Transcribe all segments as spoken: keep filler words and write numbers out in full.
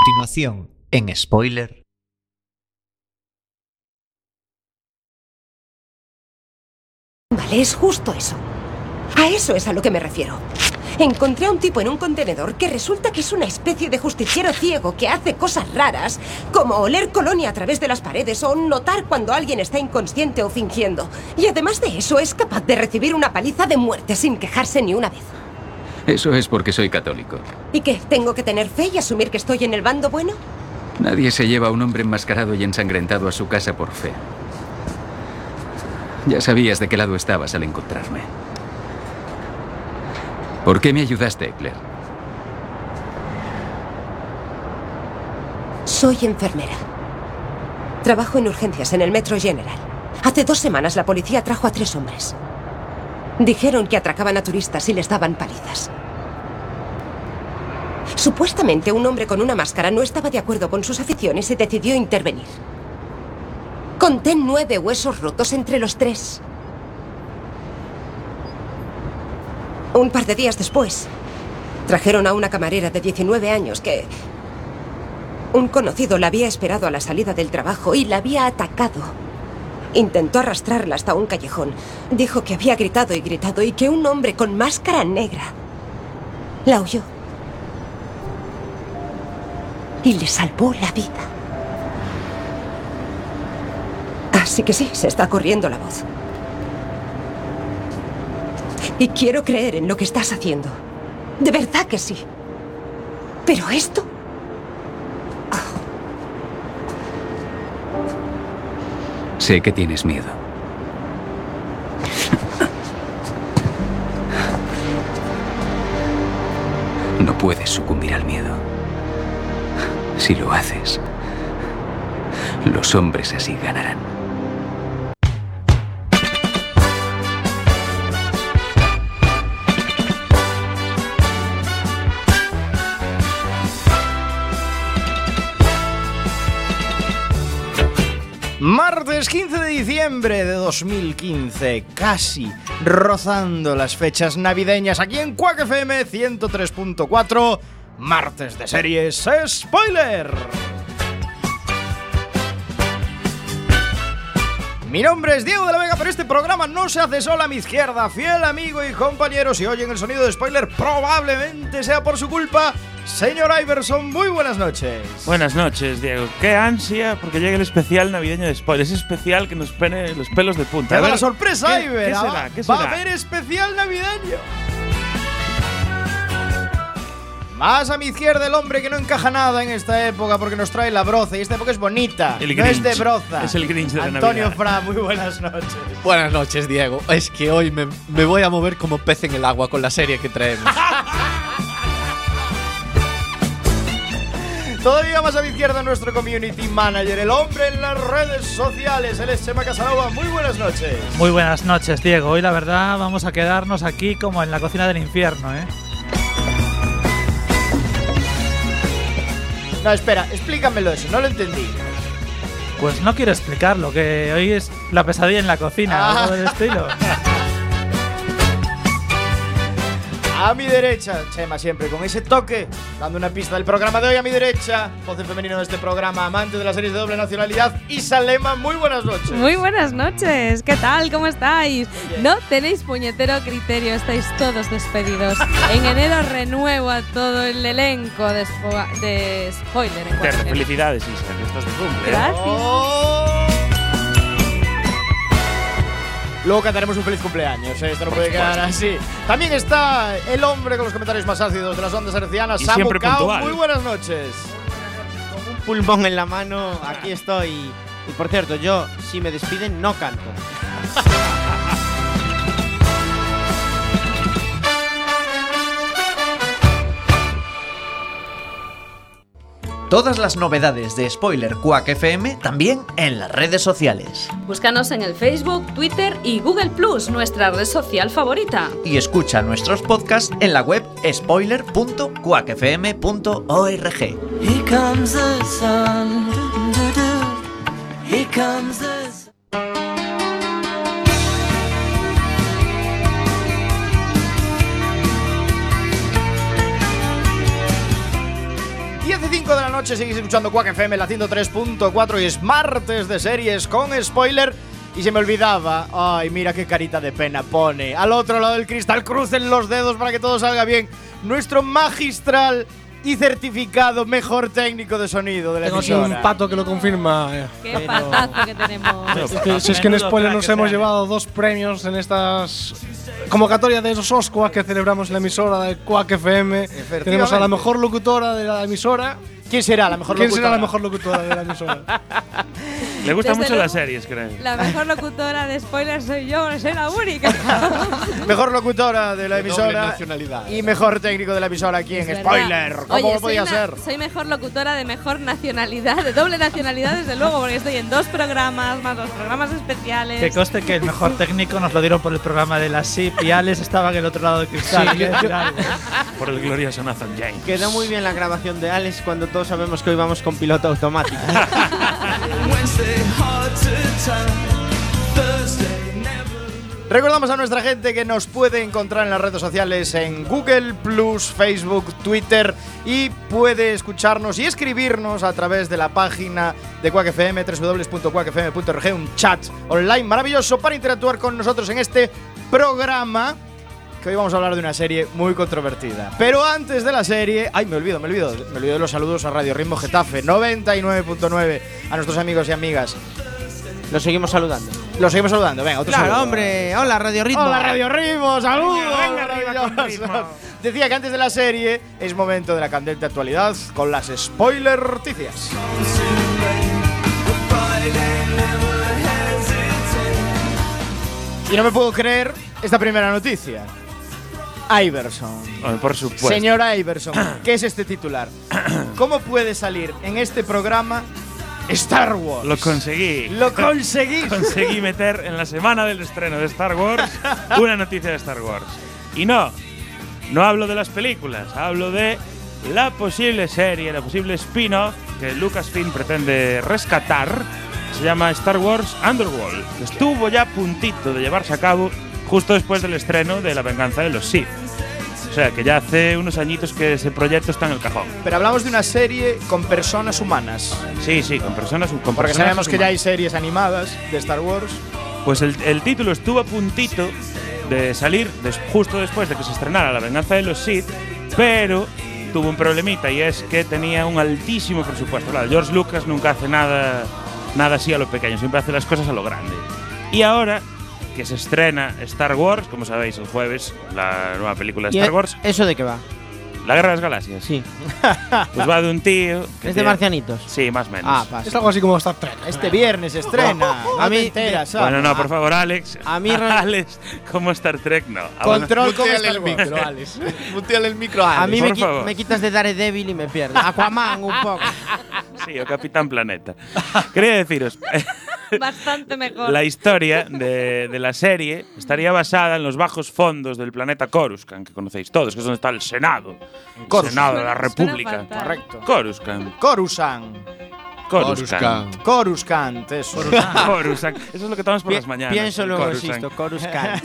continuación, en Spoiler. Vale, es justo eso. A eso es a lo que me refiero. Encontré a un tipo en un contenedor que resulta que es una especie de justiciero ciego que hace cosas raras, como oler colonia a través de las paredes o notar cuando alguien está inconsciente o fingiendo. Y además de eso, es capaz de recibir una paliza de muerte sin quejarse ni una vez. Eso es porque soy católico. ¿Y qué? ¿Tengo que tener fe y asumir que estoy en el bando bueno? Nadie se lleva a un hombre enmascarado y ensangrentado a su casa por fe. Ya sabías de qué lado estabas al encontrarme. ¿Por qué me ayudaste, Claire? Soy enfermera. Trabajo en urgencias en el Metro General. Hace dos semanas la policía trajo a tres hombres. Dijeron que atracaban a turistas y les daban palizas. Supuestamente un hombre con una máscara no estaba de acuerdo con sus aficiones y decidió intervenir. Conté nueve huesos rotos entre los tres. Un par de días después, trajeron a una camarera de diecinueve años que... un conocido la había esperado a la salida del trabajo y la había atacado. Intentó arrastrarla hasta un callejón. Dijo que había gritado y gritado y que un hombre con máscara negra la oyó. Y le salvó la vida. Así que sí, se está corriendo la voz. Y quiero creer en lo que estás haciendo. De verdad que sí. Pero esto... Oh. Sé que tienes miedo. No puedes sucumbir al miedo. Si lo haces, los hombres así ganarán. Martes quince de diciembre de dos mil quince, casi rozando las fechas navideñas aquí en Quack F M ciento tres punto cuatro, martes de series Spoiler. Mi nombre es Diego de la Vega, pero este programa no se hace solo a mi izquierda. Fiel amigo y compañero, si oyen el sonido de Spoiler, probablemente sea por su culpa. Señor Iverson, muy buenas noches. Buenas noches, Diego. Qué ansia porque llegue el especial navideño de Spoiler. Ese especial que nos pone los pelos de punta. Te da la sorpresa, ¿qué, Iver. ¿Qué será? ¿Qué será? Va a haber especial navideño. Más a mi izquierda el hombre que no encaja nada en esta época porque nos trae la broza y esta época es bonita. El no Grinch. es de broza. Es el Grinch de la Antonio Navidad. Fra, muy buenas noches. Buenas noches, Diego. Es que hoy me, me voy a mover como pez en el agua con la serie que traemos. Todavía más a mi izquierda nuestro community manager, el hombre en las redes sociales, él es Chema Casanova. Muy buenas noches. Muy buenas noches, Diego. Hoy la verdad vamos a quedarnos aquí como en la cocina del infierno, ¿eh? No, espera, explícamelo eso, no lo entendí. Pues no quiero explicarlo, que hoy es la pesadilla en la cocina, Ah. algo del estilo. A mi derecha, Chema siempre con ese toque, dando una pista del programa de hoy. A mi derecha, voz en femenino de este programa, amante de las series de doble nacionalidad, Isa Lema. Muy buenas noches. Muy buenas noches, ¿qué tal? ¿Cómo estáis? No tenéis puñetero criterio, estáis todos despedidos. En enero renuevo a todo el elenco de, spo- de Spoiler. En Te- cuatro. Felicidades, Isa, que estás de cumple. ¿eh? Gracias. Oh. Luego cantaremos un feliz cumpleaños, ¿eh? Esto no puede quedar así. También está el hombre con los comentarios más ácidos de las ondas hercianas, Y Samu siempre Cao. puntual. Muy buenas noches. Con un pulmón en la mano, aquí estoy. Y por cierto, yo, si me despiden, no canto. Todas las novedades de Spoiler Quack F M también en las redes sociales. Búscanos en el Facebook, Twitter y Google Plus, nuestra red social favorita. Y escucha nuestros podcasts en la web spoiler punto quack f m punto org. Here comes the sun. Here comes the sun. diez y cinco de la noche, seguís escuchando Quack F M, la ciento tres punto cuatro, y es martes de series con spoiler. Y se me olvidaba, ay, mira qué carita de pena pone al otro lado del cristal, crucen los dedos para que todo salga bien, nuestro magistral y certificado mejor técnico de sonido de la Tenemos emisora. un pato que lo confirma. Qué patazo que tenemos. Es que, si es que en spoiler nos hemos llevado dos premios en estas convocatorias de esos Oscars que celebramos en la emisora de Quack F M. Tenemos a la mejor locutora de la emisora. ¿Quién será la mejor ¿Quién locutora? será la mejor locutora de la emisora? Le gustan Desde mucho luego, las series, creo. La mejor locutora de spoilers soy yo, soy la única. Mejor locutora de la De doble emisora nacionalidad. y mejor técnico de la emisora aquí en Spoiler. ¿Cómo Oye, soy podía una- ser? Soy mejor locutora de mejor nacionalidad, de doble nacionalidad, desde luego, porque estoy en dos programas, más dos programas especiales. Que conste que el mejor técnico nos lo dieron por el programa de la S I P y Alex estaba en el otro lado del cristal. Sí, Quiero yo- decir algo. Por el glorioso Nathan James. Quedó muy bien la grabación de Alex cuando todos sabemos que hoy vamos con piloto automático. Recordamos a nuestra gente que nos puede encontrar en las redes sociales en Google Plus, Facebook, Twitter, y puede escucharnos y escribirnos a través de la página de Quack F M, doble u doble u doble u punto quack f m punto org, un chat online maravilloso para interactuar con nosotros en este programa, que hoy vamos a hablar de una serie muy controvertida. Pero antes de la serie, ay, me olvido, me olvido, me olvido de los saludos a Radio Ritmo Getafe noventa y nueve punto nueve, a nuestros amigos y amigas. Los seguimos saludando. Los seguimos saludando, venga, otro Claro, saludo. hombre. Hola, Radio Ritmo. Hola, Radio Ritmo, saludos. Venga, arriba con maravillosos. Ritmo. Decía que antes de la serie es momento de la candente actualidad con las spoiler noticias. Y no me puedo creer esta primera noticia. Iverson. Oh, por supuesto. Señor Iverson, ¿qué es este titular? ¿Cómo puede salir en este programa Star Wars? Lo conseguí. Lo conseguí. Conseguí meter en la semana del estreno de Star Wars una noticia de Star Wars. Y no, no hablo de las películas, hablo de la posible serie, la posible spin-off que Lucasfilm pretende rescatar. Se llama Star Wars Underworld, que estuvo ya a puntito de llevarse a cabo justo después del estreno de La venganza de los Sith. O sea, que ya hace unos añitos que ese proyecto está en el cajón. Pero hablamos de una serie con personas humanas. Sí, sí, con personas con Porque personajes sabemos que ya hay humanos. series animadas de Star Wars. Pues el, el título estuvo a puntito de salir des- justo después de que se estrenara La venganza de los Sith, pero tuvo un problemita, y es que tenía un altísimo presupuesto. Claro, George Lucas nunca hace nada, nada así a lo pequeño, siempre hace las cosas a lo grande. Y ahora que se estrena Star Wars, como sabéis, el jueves, la nueva película de ¿Y Star e- Wars, ¿Eso de qué va? La Guerra de las Galaxias. Sí. Pues va de un tío que ¿Es de tiene- marcianitos? Sí, más o menos. Ah, pasa. Es algo así como Star Trek. Este viernes se estrena. A A mí- mí enteras, ¿sabes? Bueno, no, por favor, Alex. A mí re- Alex, como Star Trek, no. Ah, bueno. Control con Muteale Star el Wars. micro, Alex. Muteale el micro, Alex. A mí por me, qui- favor. me quitas de Daredevil y me pierdo. Aquaman un poco. Sí, o Capitán Planeta. Quería deciros, Bastante mejor. la historia de, de la serie estaría basada en los bajos fondos del planeta Coruscant, que conocéis todos, que es donde está el Senado. El Coruscant. Senado de la Suena República. fatal. Correcto. Coruscant. Coruscant. Coruscant. Coruscant, eso. Coruscant. Eso es lo que tomamos por Pi- las mañanas. Pienso el luego Coruscant. existo. Coruscant.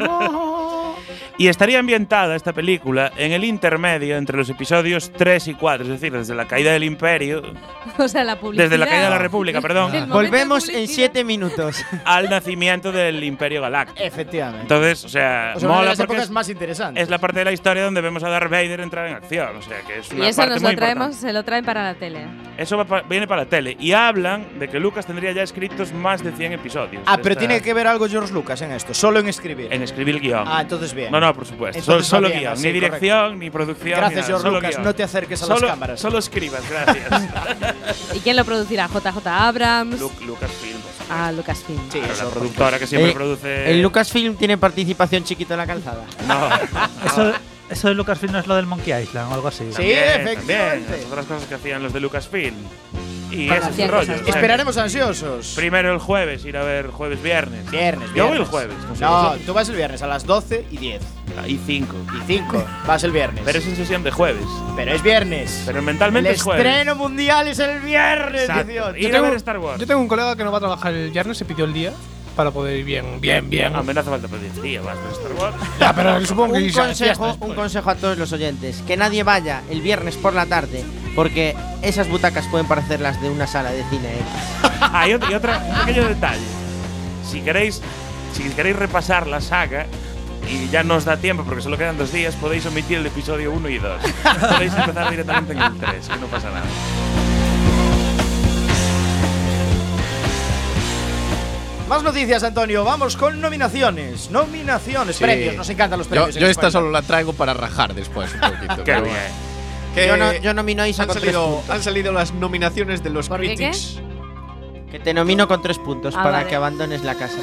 Y estaría ambientada esta película en el intermedio entre los episodios tres y cuatro, es decir, desde la caída del Imperio, O sea, la publicidad. desde la caída de la República, perdón, El momento Volvemos de en publicidad. siete minutos. al nacimiento del Imperio Galáctico. Efectivamente. Entonces, o sea, O sea, una de mola las porque épocas es, más interesantes. es la parte de la historia donde vemos a Darth Vader entrar en acción, o sea, que es una Y eso parte nos muy lo traemos, importante. se lo traen para la tele. Eso va pa- viene para la tele. Y hablan de que Lucas tendría ya escritos más de cien episodios. Ah, de pero esta- tiene que ver algo George Lucas en esto, solo en escribir. en escribir el guión. Ah, entonces bien. No, no, por supuesto. Entonces solo va solo bien, guión. así, Ni dirección, correcto. ni producción. Gracias, ni nada, George solo Lucas, guión. no te acerques a las Solo- cámaras. Solo escribas, gracias. ¿Y quién lo producirá? ¿J J Abrams? Lu- Lucasfilm. Ah, Lucasfilm. Sí, Claro, eso, la productora que siempre Eh, produce. ¿El Lucasfilm tiene participación chiquito en la calzada? No. Eso, eso de Lucasfilm no es lo del Monkey Island o algo así. Sí, También, efectivamente. también, las otras cosas que hacían los de Lucasfilm. Y Bueno, ese es hacían el rollo. cosas o sea, Esperaremos ansiosos. Primero el jueves, ir a ver jueves, viernes. Viernes, Yo voy viernes. el jueves. No, sé No, vosotros. tú vas el viernes a las doce y diez. Y cinco. Y cinco. Vas el viernes. Pero es en sesión de jueves. Pero es viernes. Pero mentalmente el es jueves. estreno mundial es el viernes, Exacto. dieciocho. Ir a ver Star Wars. Yo tengo un colega que no va a trabajar el viernes, se pidió el día para poder ir bien, bien, bien. No, me no hace falta pedir día, vas a ver Star Wars. Ya, pero supongo que Un ya- consejo, fiestas, un pues. consejo a todos los oyentes. Que nadie vaya el viernes por la tarde porque esas butacas pueden parecer las de una sala de cine X. Ah, y, otra, y otra, un pequeño detalle. Si queréis, si queréis repasar la saga y ya no os da tiempo porque solo quedan dos días, podéis omitir el episodio uno y dos. Podéis empezar directamente en el tres, que no pasa nada. Más noticias, Antonio. Vamos con nominaciones. Nominaciones, Sí. premios. Nos encantan los premios. Yo, yo esta solo la traigo para rajar después un poquito. Qué pero bien. bueno. Que Yo, no, yo nomino a Isa han con tres salido, puntos. han salido las nominaciones de los ¿Por qué Critics. Que te nomino con tres puntos Ah, para vale. que abandones la casa.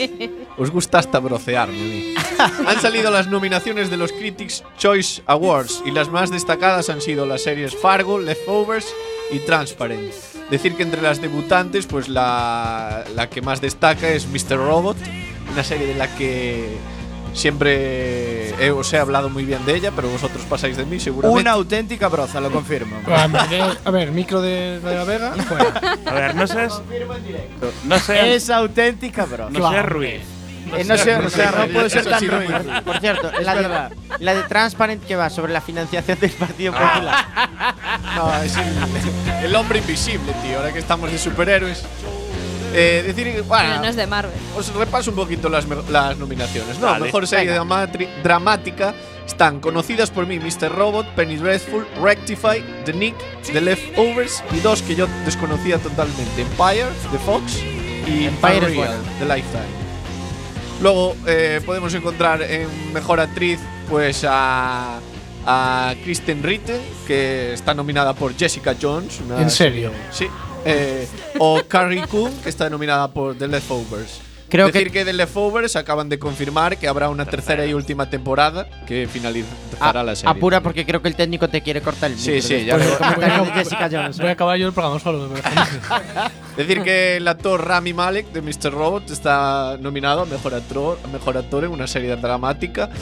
Os gusta hasta brocearme a mí. Han salido las nominaciones de los Critics Choice Awards y las más destacadas han sido las series Fargo, Leftovers y Transparent. Decir que entre las debutantes, pues la, la que más destaca es mister Robot, una serie de la que siempre he, os he hablado muy bien de ella, pero vosotros pasáis de mí seguramente. Una auténtica broza, lo confirmo. A ver, a ver, micro de, de la Vega. Fuera. A ver, no seas. No seas. Es auténtica broza. No seas ruiz. Eh, no sé, o sea, no puede ser Eso tan sí, ruin. Por cierto, Es la verdad. de, la de Transparent que va sobre la financiación del Partido Popular. No, es el, el hombre invisible, tío. Ahora que estamos de superhéroes. Eh, decir que, Pero bueno, no es de Marvel. os repaso un poquito las, me- las nominaciones. No, Vale, mejor serie venga. dramatri- dramática están conocidas por mí: mister Robot, Penny Dreadful, Rectify, The Nick, The Leftovers y dos que yo desconocía totalmente: Empire, The Fox y Empire es Unreal, buena. The Lifetime. Luego eh, podemos encontrar en mejor actriz pues a, a Kristen Ritter, que está nominada por Jessica Jones. una ¿En serio? serie- Sí. Eh, o Carrie Coon, que está nominada por The Leftovers. Creo Decir que- que, The Leftovers acaban de confirmar que habrá una tercera y última temporada que finalizará A- la serie. apura porque creo que el técnico te quiere cortar el Sí, micro. sí, ya después lo- del comentario de Jessica Jones. Voy a acabar yo el programa solo. me parece. Decir que el actor Rami Malek de mister Robot está nominado a mejor actor, a mejor actor en una serie dramática.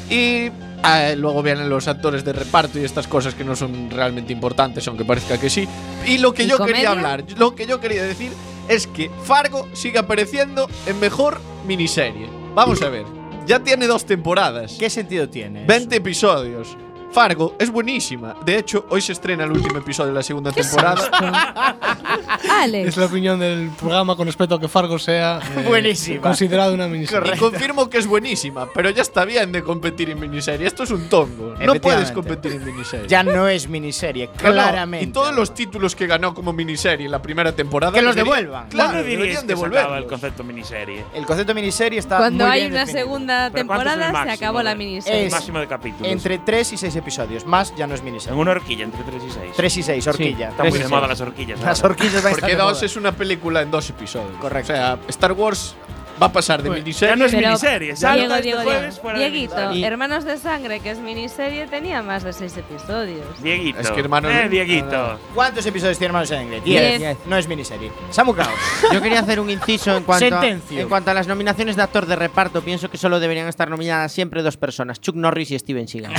Y eh, luego vienen los actores de reparto y estas cosas que no son realmente importantes, aunque parezca que sí. Y lo que ¿Y yo comedia? quería hablar, lo que yo quería decir es que Fargo sigue apareciendo en mejor miniserie. Vamos a ver, ya tiene dos temporadas, ¿Qué sentido tiene? veinte episodios. Fargo es buenísima. De hecho, hoy se estrena el último episodio de la segunda temporada. Alex. Es la opinión del programa con respecto a que Fargo sea eh, Buenísima. considerado una miniserie. Y confirmo que es buenísima, pero ya está bien de competir en miniserie. Esto es un tongo. No Efectivamente. puedes competir en miniserie. Ya no es miniserie, No, no, claramente. Y todos los títulos que ganó como miniserie en la primera temporada. Que los deberían- devuelvan. Claro, ¿Cuándo diríais deberían que se acaba el devolverlos. concepto miniserie? El concepto miniserie está Cuando muy hay bien una definido. segunda ¿Pero cuánto es el temporada, se máximo acabó la de- miniserie. Es- Máximo de capítulos. Entre tres y seis episodios. Más ya no es En miniserie. una horquilla, entre tres y seis. tres y seis, horquilla. Está Tres muy y de seis. moda las horquillas. Las ahora. horquillas van a estar Porque de dos moda. es una película en dos episodios. Correcto. O sea, Star Wars va a pasar de Pues, miniserie. ya no es Pero, miniserie. Diego, salta Diego, este jueves Diego. fuera de Dieguito, miniserie. Hermanos de Sangre, que es miniserie, tenía más de seis episodios. Dieguito. Es que, hermano, Eh, no- Dieguito. ¿Cuántos episodios tiene Hermanos de Sangre? Diez. Diez. No es miniserie. Samu Caos. Yo quería hacer un inciso en cuanto, a, Sentencio. en cuanto a las nominaciones de actor de reparto. Pienso que solo deberían estar nominadas siempre dos personas: Chuck Norris y Steven Seagal.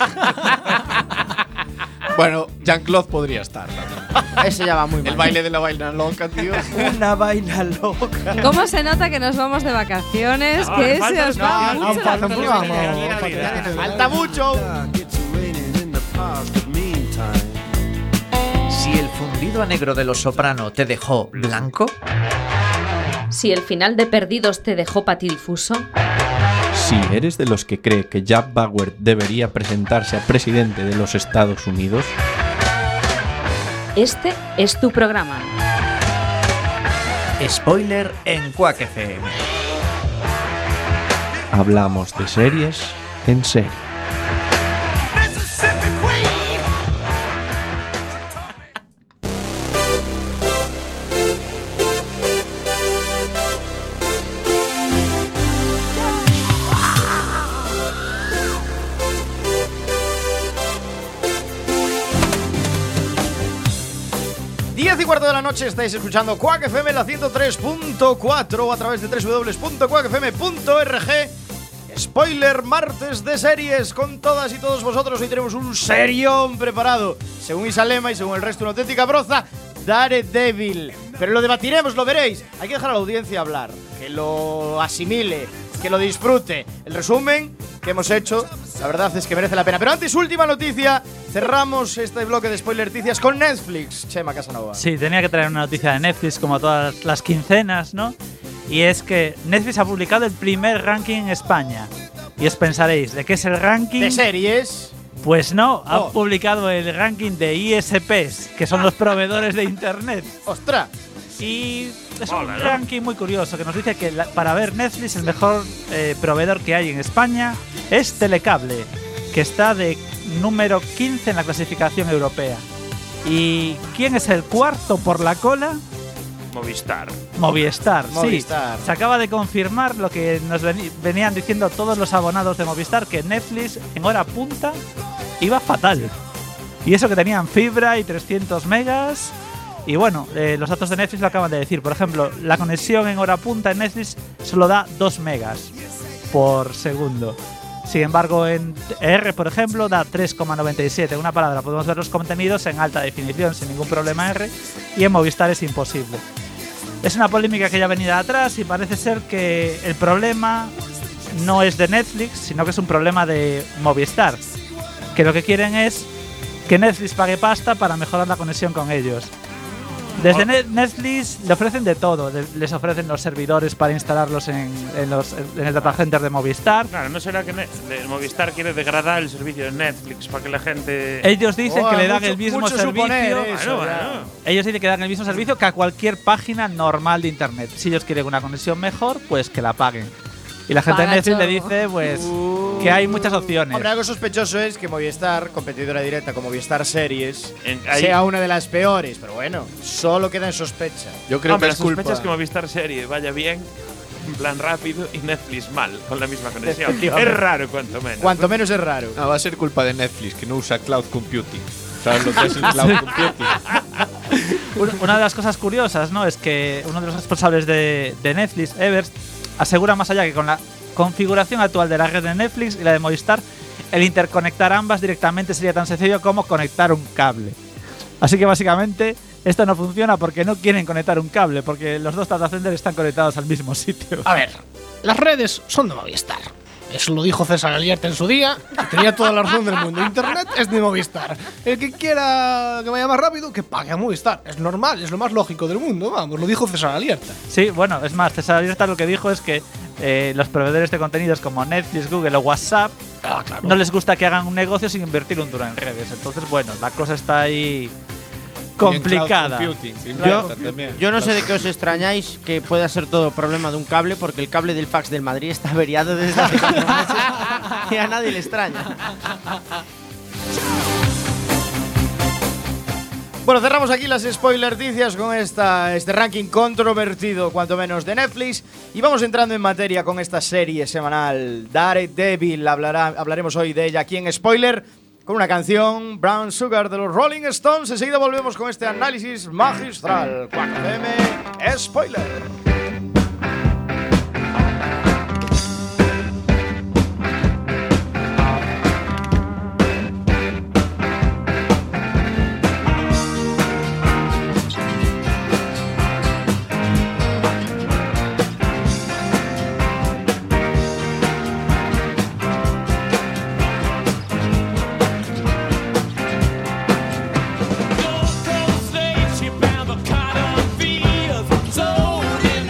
Bueno, Jean-Claude podría estar también. Ese ya va muy mal. El baile de la vaina loca, tío. Una vaina loca. ¿Cómo se nota que nos vamos de vacaciones? Ah, que falta se os va no, mucho falta la un vida. programa. Falta mucho. Si el fundido a negro de Los Soprano te dejó blanco, Si el final de Perdidos te dejó patidifuso, Si eres de los que cree que Jack Bauer debería presentarse a presidente de los Estados Unidos, este es tu programa. spoiler en Quack F M. hablamos de series en serie. diez y cuarto de la noche estáis escuchando Quack F M, la ciento tres punto cuatro, o a través de w w w punto quack f m punto org. Spoiler martes de series con todas y todos vosotros. Hoy tenemos un serión preparado. Según Isalema y según el resto, una auténtica broza. Daredevil. Pero lo debatiremos, lo veréis. Hay que dejar a la audiencia hablar, que lo asimile, que lo disfrute. El resumen que hemos hecho La verdad es que merece la pena. Pero antes, última noticia. Cerramos este bloque de spoilerticias con Netflix. Chema Casanova. Sí, tenía que traer una noticia de Netflix como todas las quincenas, ¿no? Y es que Netflix ha publicado el primer ranking en España. Y os pensaréis, ¿de qué es el ranking? ¿De series? Pues no, ha Oh. publicado el ranking de I S Ps, que son los proveedores de Internet. ¡Ostras! Y es Hola, un ¿no? ranking muy curioso que nos dice que la- para ver Netflix el mejor eh, proveedor que hay en España es Telecable, que está de número quince en la clasificación europea. ¿Y quién es el cuarto por la cola? Movistar. Movistar, Movistar. sí. Se acaba de confirmar lo que nos veni- venían diciendo todos los abonados de Movistar, que Netflix en hora punta iba fatal. Y eso que tenían fibra y trescientos megas. Y bueno, eh, los datos de Netflix lo acaban de decir. Por ejemplo, la conexión en hora punta en Netflix solo da dos megas por segundo. Sin embargo, en R, por ejemplo, da tres coma noventa y siete. Una palabra, podemos ver los contenidos en alta definición sin ningún problema R. Y en Movistar es imposible. Es una polémica que ya venía de atrás y parece ser que el problema no es de Netflix, sino que es un problema de Movistar. Que lo que quieren es que Netflix pague pasta para mejorar la conexión con ellos. Desde Net- Netflix le ofrecen de todo. Le- Les ofrecen los servidores para instalarlos en, en, los, en el data center de Movistar. Claro, ¿no será que Ne- de- Movistar quiere degradar el servicio de Netflix para que la gente… Ellos dicen Oh, que le dan mucho- el mismo mucho servicio. suponer eso, Bueno, ya. bueno. Ellos dicen que dan el mismo servicio que a cualquier página normal de internet. Si ellos quieren una conexión mejor, pues que la paguen. Y la gente de Paga, Netflix le chorro. dice pues que hay muchas opciones. Hombre, algo sospechoso es que Movistar, competidora directa con Movistar Series, En- ahí- sea una de las peores. Pero bueno, solo queda en sospecha. Yo creo Hombre, que la es culpa. sospecha es que Movistar Serie vaya bien, en plan rápido, y Netflix mal, con la misma conexión. Es Efectivamente. raro, cuanto menos. Cuanto menos es raro. No, va a ser culpa de Netflix, que no usa cloud computing. ¿Sabes lo que es el cloud computing? Una- Una de las cosas curiosas, ¿no? Es que uno de los responsables de, de Netflix, Evers, asegura más allá que con la configuración actual de la red de Netflix y la de Movistar, el interconectar ambas directamente sería tan sencillo como conectar un cable. Así que básicamente esto no funciona porque no quieren conectar un cable, porque los dos data centers están conectados al mismo sitio. A ver, las redes son de Movistar. Eso lo dijo César Alierta en su día y tenía toda la razón del mundo. Internet es de Movistar. El que quiera que vaya más rápido, que pague a Movistar. Es normal, es lo más lógico del mundo. Vamos, lo dijo César Alierta. Sí, bueno, es más, César Alierta lo que dijo es que eh, los proveedores de contenidos como Netflix, Google o WhatsApp Ah, claro. no les gusta que hagan un negocio sin invertir un duro en redes. Entonces, bueno, la cosa está ahí complicada. Y en cloud computing, que Yo, inviertan también. yo no sé de qué os extrañáis que pueda ser todo problema de un cable, porque el cable del fax del Madrid está averiado desde hace cuatro meses y a nadie le extraña. Bueno, cerramos aquí las spoilerticias con esta, este ranking controvertido, cuanto menos, de Netflix. Y vamos entrando en materia con esta serie semanal, Daredevil. Hablará, hablaremos hoy de ella aquí en Spoiler, con una canción, Brown Sugar, de los Rolling Stones. Enseguida volvemos con este análisis magistral. cuatro F M, Spoiler. She found the cotton fields, sold in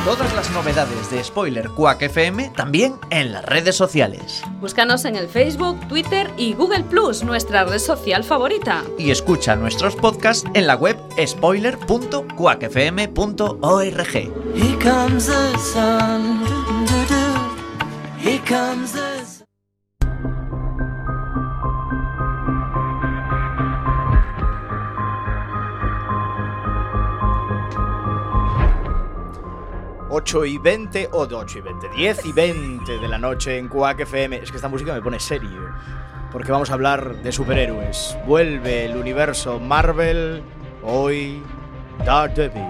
Todas las novedades de Spoiler Quack F M también en las redes sociales. Búscanos en el Facebook, Twitter y Google Plus, nuestra red social favorita. Y escucha nuestros podcasts en la web spoiler punto quack f m punto org. Here comes the sun. Here comes the sun. ocho y veinte, o de ocho y veinte, diez y veinte de la noche en Quack F M. Es que esta música me pone serio, porque vamos a hablar de superhéroes. Vuelve el universo Marvel, hoy Daredevil.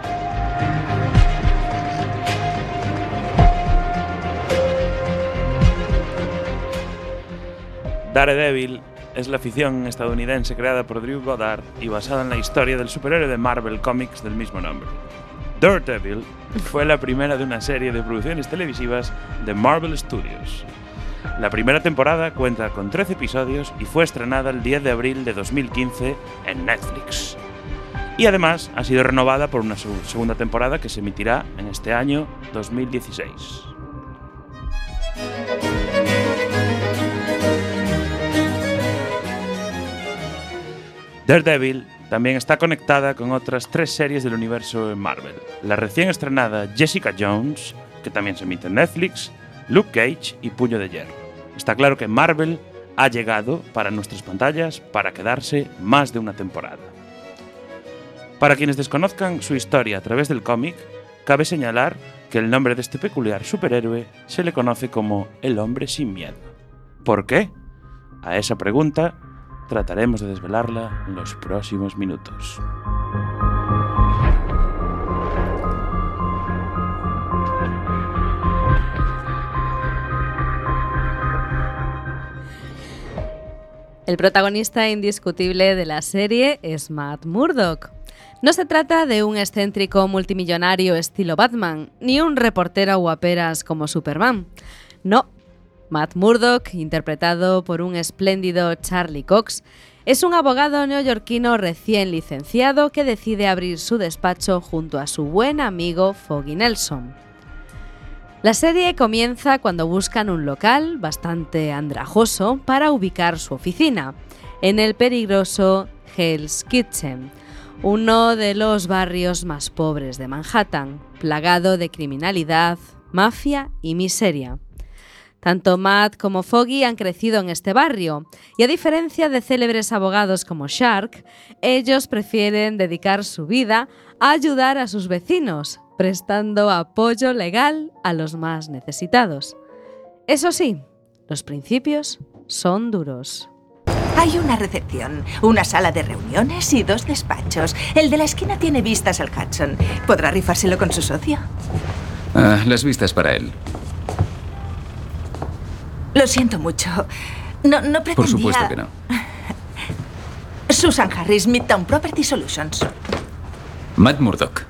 Daredevil es la ficción estadounidense creada por Drew Goddard y basada en la historia del superhéroe de Marvel Comics del mismo nombre. Daredevil fue la primera de una serie de producciones televisivas de Marvel Studios. La primera temporada cuenta con trece episodios y fue estrenada el diez de abril de dos mil quince en Netflix. Y además ha sido renovada por una segunda temporada que se emitirá en este año dos mil dieciséis. Daredevil también está conectada con otras tres series del universo Marvel. La recién estrenada Jessica Jones, que también se emite en Netflix, Luke Cage y Puño de Hierro. Está claro que Marvel ha llegado para nuestras pantallas para quedarse más de una temporada. Para quienes desconozcan su historia a través del cómic, cabe señalar que el nombre de este peculiar superhéroe se le conoce como el Hombre Sin Miedo. ¿Por qué? A esa pregunta trataremos de desvelarla en los próximos minutos. El protagonista indiscutible de la serie es Matt Murdock. No se trata de un excéntrico multimillonario estilo Batman, ni un reportero guaperas como Superman. No. Matt Murdock, interpretado por un espléndido Charlie Cox, es un abogado neoyorquino recién licenciado que decide abrir su despacho junto a su buen amigo Foggy Nelson. La serie comienza cuando buscan un local bastante andrajoso para ubicar su oficina, en el peligroso Hell's Kitchen, uno de los barrios más pobres de Manhattan, plagado de criminalidad, mafia y miseria. Tanto Matt como Foggy han crecido en este barrio, y a diferencia de célebres abogados como Shark, ellos prefieren dedicar su vida a ayudar a sus vecinos, prestando apoyo legal a los más necesitados. Eso sí, los principios son duros. Hay una recepción, una sala de reuniones y dos despachos. El de la esquina tiene vistas al Hudson. ¿Podrá rifárselo con su socio? Ah, las vistas para él. Lo siento mucho. No, no pretendía... Por supuesto que no. Susan Harris, Midtown Property Solutions. Matt Murdock.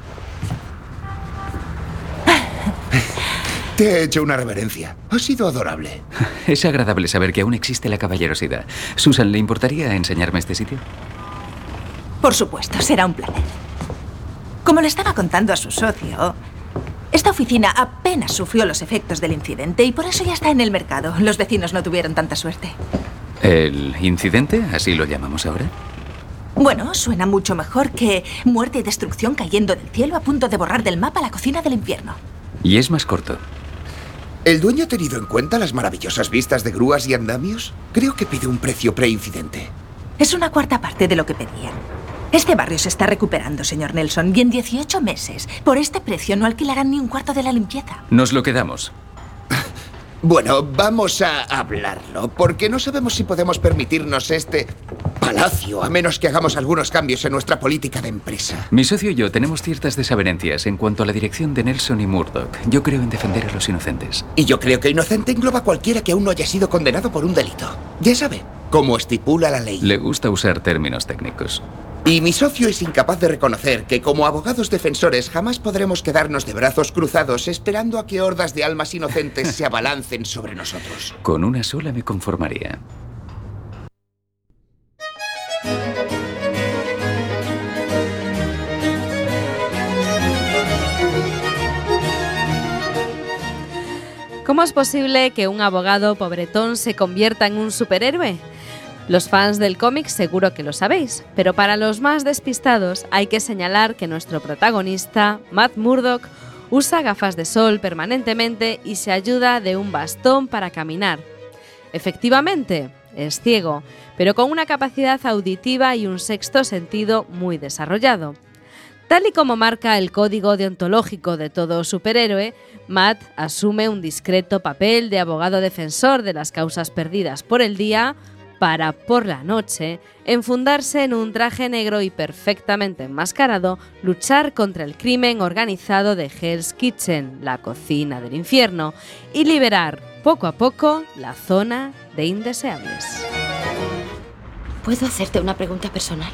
Te he hecho una reverencia. Ha sido adorable. Es agradable saber que aún existe la caballerosidad. Susan, ¿le importaría enseñarme este sitio? Por supuesto, será un placer. Como le estaba contando a su socio, esta oficina apenas sufrió los efectos del incidente y por eso ya está en el mercado. Los vecinos no tuvieron tanta suerte. ¿El incidente? ¿Así lo llamamos ahora? Bueno, suena mucho mejor que muerte y destrucción cayendo del cielo a punto de borrar del mapa la cocina del infierno. Y es más corto. ¿El dueño ha tenido en cuenta las maravillosas vistas de grúas y andamios? Creo que pide un precio preincidente. Es una cuarta parte de lo que pedían. Este barrio se está recuperando, señor Nelson, y en dieciocho meses, por este precio, no alquilarán ni un cuarto de la limpieza. Nos lo quedamos. Bueno, vamos a hablarlo, porque no sabemos si podemos permitirnos este palacio, a menos que hagamos algunos cambios en nuestra política de empresa. Mi socio y yo tenemos ciertas desavenencias en cuanto a la dirección de Nelson y Murdock. Yo creo en defender a los inocentes. Y yo creo que inocente engloba a cualquiera que aún no haya sido condenado por un delito. Ya sabe, como estipula la ley. Le gusta usar términos técnicos. Y mi socio es incapaz de reconocer que como abogados defensores jamás podremos quedarnos de brazos cruzados esperando a que hordas de almas inocentes se abalancen sobre nosotros. Con una sola me conformaría. ¿Cómo es posible que un abogado pobretón se convierta en un superhéroe? Los fans del cómic seguro que lo sabéis, pero para los más despistados hay que señalar que nuestro protagonista, Matt Murdock, usa gafas de sol permanentemente y se ayuda de un bastón para caminar. Efectivamente, es ciego, pero con una capacidad auditiva y un sexto sentido muy desarrollado. Tal y como marca el código deontológico de todo superhéroe, Matt asume un discreto papel de abogado defensor de las causas perdidas por el día para, por la noche, enfundarse en un traje negro y perfectamente enmascarado, luchar contra el crimen organizado de Hell's Kitchen, la cocina del infierno, y liberar, poco a poco, la zona de indeseables. ¿Puedo hacerte una pregunta personal?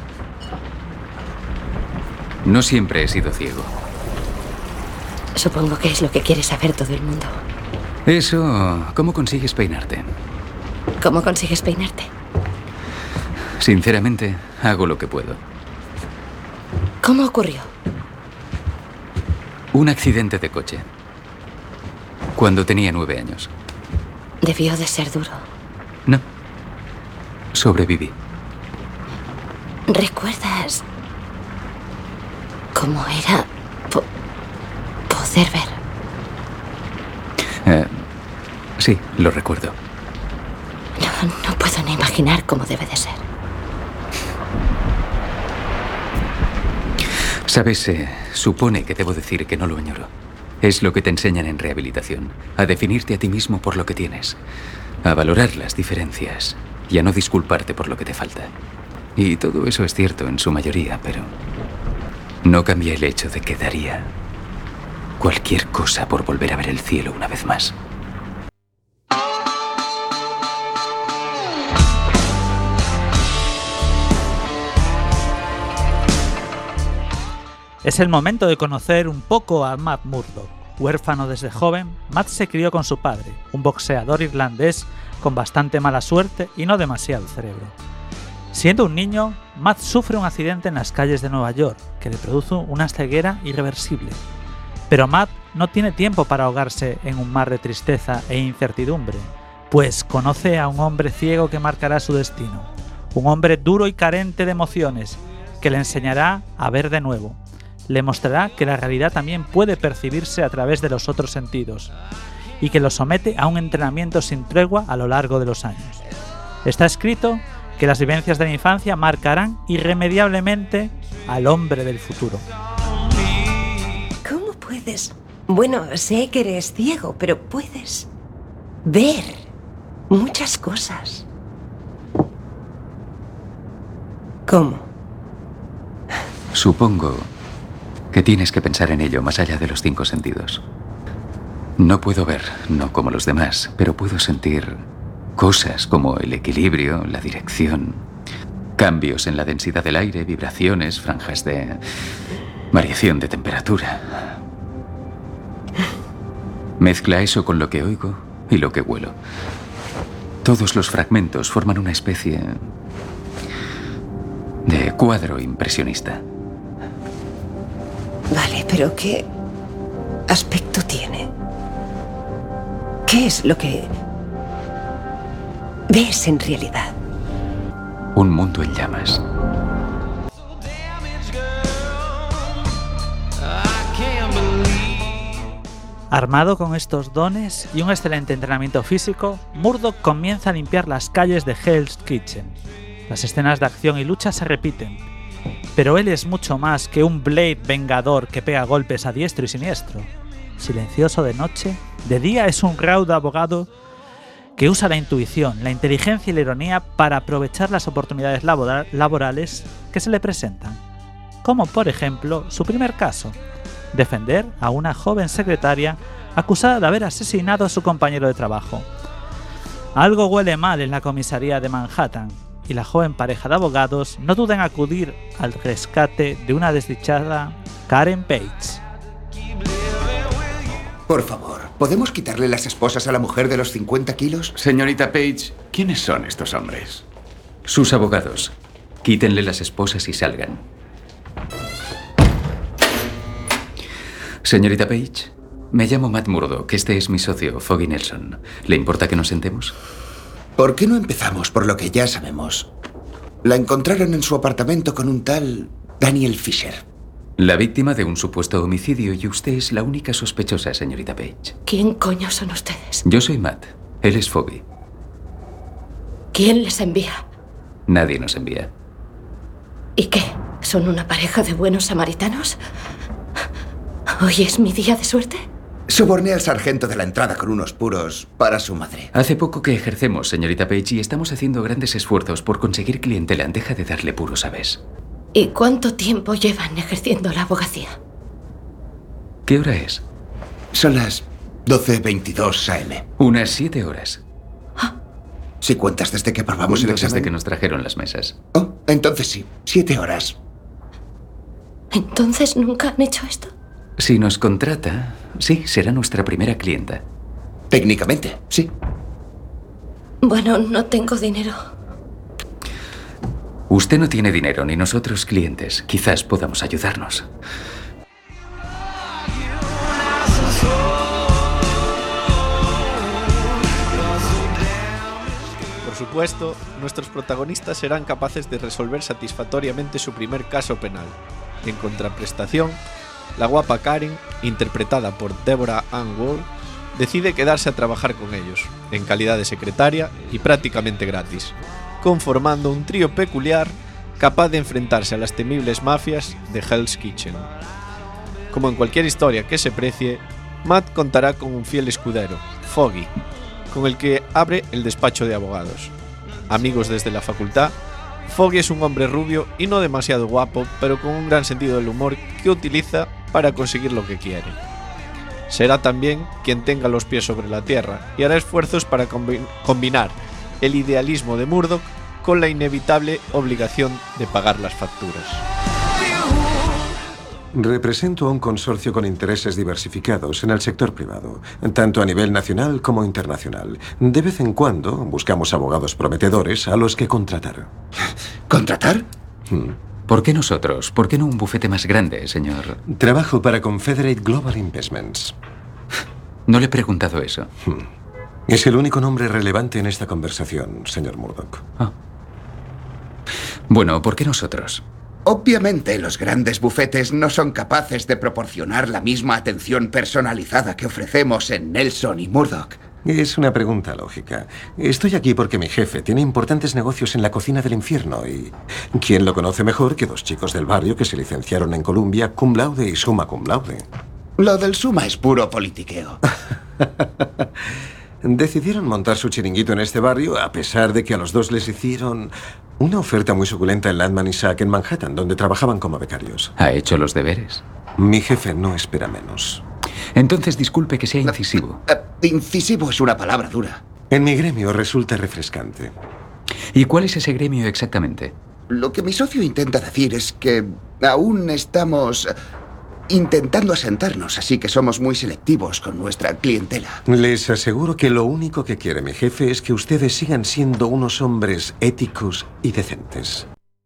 No siempre he sido ciego. Supongo que es lo que quiere saber todo el mundo. Eso, ¿cómo consigues peinarte? ¿Cómo consigues peinarte? Sinceramente, hago lo que puedo. ¿Cómo ocurrió? Un accidente de coche. Cuando tenía nueve años. Debió de ser duro. No. Sobreviví. ¿Recuerdas cómo era po- poder ver? Eh, sí, lo recuerdo. No, no puedo ni imaginar cómo debe de ser. Sabes, se supone que debo decir que no lo añoro. Es lo que te enseñan en rehabilitación, a definirte a ti mismo por lo que tienes, a valorar las diferencias y a no disculparte por lo que te falta. Y todo eso es cierto en su mayoría, pero no cambia el hecho de que daría cualquier cosa por volver a ver el cielo una vez más. Es el momento de conocer un poco a Matt Murdock. Huérfano desde joven, Matt se crió con su padre, un boxeador irlandés con bastante mala suerte y no demasiado cerebro. Siendo un niño, Matt sufre un accidente en las calles de Nueva York que le produce una ceguera irreversible. Pero Matt no tiene tiempo para ahogarse en un mar de tristeza e incertidumbre, pues conoce a un hombre ciego que marcará su destino, un hombre duro y carente de emociones que le enseñará a ver de nuevo. Le mostrará que la realidad también puede percibirse a través de los otros sentidos y que lo somete a un entrenamiento sin tregua a lo largo de los años. Está escrito que las vivencias de la infancia marcarán irremediablemente al hombre del futuro. ¿Cómo puedes? Bueno, sé que eres ciego, pero puedes ver muchas cosas. ¿Cómo? Supongo que tienes que pensar en ello más allá de los cinco sentidos. No puedo ver, no como los demás, pero puedo sentir cosas como el equilibrio, la dirección, cambios en la densidad del aire, vibraciones, franjas de variación de temperatura. Mezcla eso con lo que oigo y lo que huelo. Todos los fragmentos forman una especie de cuadro impresionista. Vale, pero ¿qué aspecto tiene? ¿Qué es lo que ves en realidad? Un mundo en llamas. Armado con estos dones y un excelente entrenamiento físico, Murdock comienza a limpiar las calles de Hell's Kitchen. Las escenas de acción y lucha se repiten, pero él es mucho más que un Blade vengador que pega golpes a diestro y siniestro. Silencioso de noche, de día es un raudo abogado que usa la intuición, la inteligencia y la ironía para aprovechar las oportunidades labora- laborales que se le presentan. Como por ejemplo su primer caso, defender a una joven secretaria acusada de haber asesinado a su compañero de trabajo. Algo huele mal en la comisaría de Manhattan, y la joven pareja de abogados no duda en acudir al rescate de una desdichada Karen Page. Por favor, ¿podemos quitarle las esposas a la mujer de los cincuenta kilos? Señorita Page, ¿quiénes son estos hombres? Sus abogados. Quítenle las esposas y salgan. Señorita Page, Me llamo Matt Murdock. Este es mi socio, Foggy Nelson. ¿Le importa que nos sentemos? ¿Por qué no empezamos por lo que ya sabemos? La encontraron en su apartamento con un tal Daniel Fisher. La víctima de un supuesto homicidio y usted es la única sospechosa, señorita Page. ¿Quién coño son ustedes? Yo soy Matt. Él es Foggy. ¿Quién les envía? Nadie nos envía. ¿Y qué? ¿Son una pareja de buenos samaritanos? ¿Hoy es mi día de suerte? Soborné al sargento de la entrada con unos puros para su madre. Hace poco que ejercemos, señorita Page, y estamos haciendo grandes esfuerzos por conseguir clientela. Deja de darle puros, ¿sabes? ¿Y cuánto tiempo llevan ejerciendo la abogacía? ¿Qué hora es? Son las doce veintidós a eme. Unas siete horas. Si cuentas desde que aprobamos el examen. Desde que nos trajeron las mesas. Oh, entonces sí, siete horas. ¿Entonces nunca han hecho esto? Si nos contrata, sí, será nuestra primera clienta. Técnicamente, sí. Bueno, no tengo dinero. Usted no tiene dinero, ni nosotros clientes. Quizás podamos ayudarnos. Por supuesto, nuestros protagonistas serán capaces de resolver satisfactoriamente su primer caso penal. En contraprestación, la guapa Karen, interpretada por Deborah Ann Wall, decide quedarse a trabajar con ellos, en calidad de secretaria y prácticamente gratis, conformando un trío peculiar capaz de enfrentarse a las temibles mafias de Hell's Kitchen. Como en cualquier historia que se precie, Matt contará con un fiel escudero, Foggy, con el que abre el despacho de abogados. Amigos desde la facultad, Foggy es un hombre rubio y no demasiado guapo, pero con un gran sentido del humor que utiliza para conseguir lo que quiere. Será también quien tenga los pies sobre la tierra y hará esfuerzos para combi- combinar el idealismo de Murdock con la inevitable obligación de pagar las facturas. Represento a un consorcio con intereses diversificados en el sector privado, tanto a nivel nacional como internacional. De vez en cuando buscamos abogados prometedores a los que contratar. ¿Contratar? Hmm. ¿Por qué nosotros? ¿Por qué no un bufete más grande, señor? Trabajo para Confederate Global Investments. No le he preguntado eso. Hmm. Es el único nombre relevante en esta conversación, señor Murdock. Ah. Bueno, ¿por qué nosotros? Obviamente, los grandes bufetes no son capaces de proporcionar la misma atención personalizada que ofrecemos en Nelson y Murdock. Es una pregunta lógica. Estoy aquí porque mi jefe tiene importantes negocios en la cocina del infierno y... ¿quién lo conoce mejor que dos chicos del barrio que se licenciaron en Columbia cum laude y summa cum laude? Lo del summa es puro politiqueo. Decidieron montar su chiringuito en este barrio a pesar de que a los dos les hicieron una oferta muy suculenta en Landman y Sack en Manhattan, donde trabajaban como becarios. ¿Ha hecho los deberes? Mi jefe no espera menos. Entonces disculpe que sea incisivo. Uh, incisivo es una palabra dura. En mi gremio resulta refrescante. ¿Y cuál es ese gremio exactamente? Lo que mi socio intenta decir es que aún estamos intentando asentarnos, así que somos muy selectivos con nuestra clientela. Les aseguro que lo único que quiere mi jefe es que ustedes sigan siendo unos hombres éticos y decentes.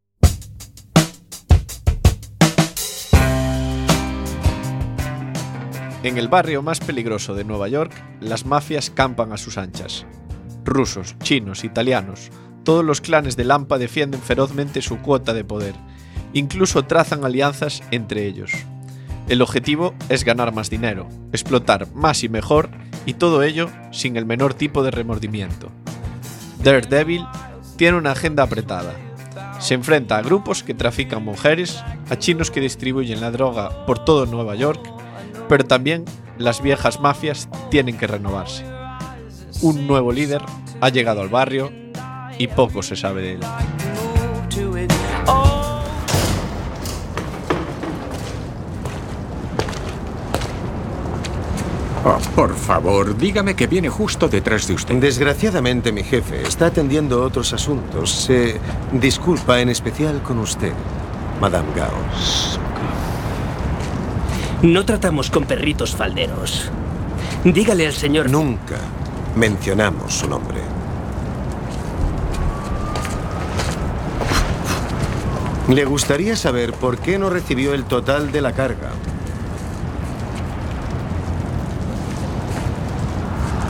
En el barrio más peligroso de Nueva York, las mafias campan a sus anchas. Rusos, chinos, italianos, todos los clanes de Lampa defienden ferozmente su cuota de poder. Incluso trazan alianzas entre ellos. El objetivo es ganar más dinero, explotar más y mejor, y todo ello sin el menor tipo de remordimiento. Daredevil tiene una agenda apretada. Se enfrenta a grupos que trafican mujeres, a chinos que distribuyen la droga por todo Nueva York, pero también las viejas mafias tienen que renovarse. Un nuevo líder ha llegado al barrio y poco se sabe de él. Oh, por favor, dígame que viene justo detrás de usted. Desgraciadamente, mi jefe está atendiendo otros asuntos. Se disculpa en especial con usted, Madame Gao. No tratamos con perritos falderos. Dígale al señor... Nunca mencionamos su nombre. Le gustaría saber por qué no recibió el total de la carga.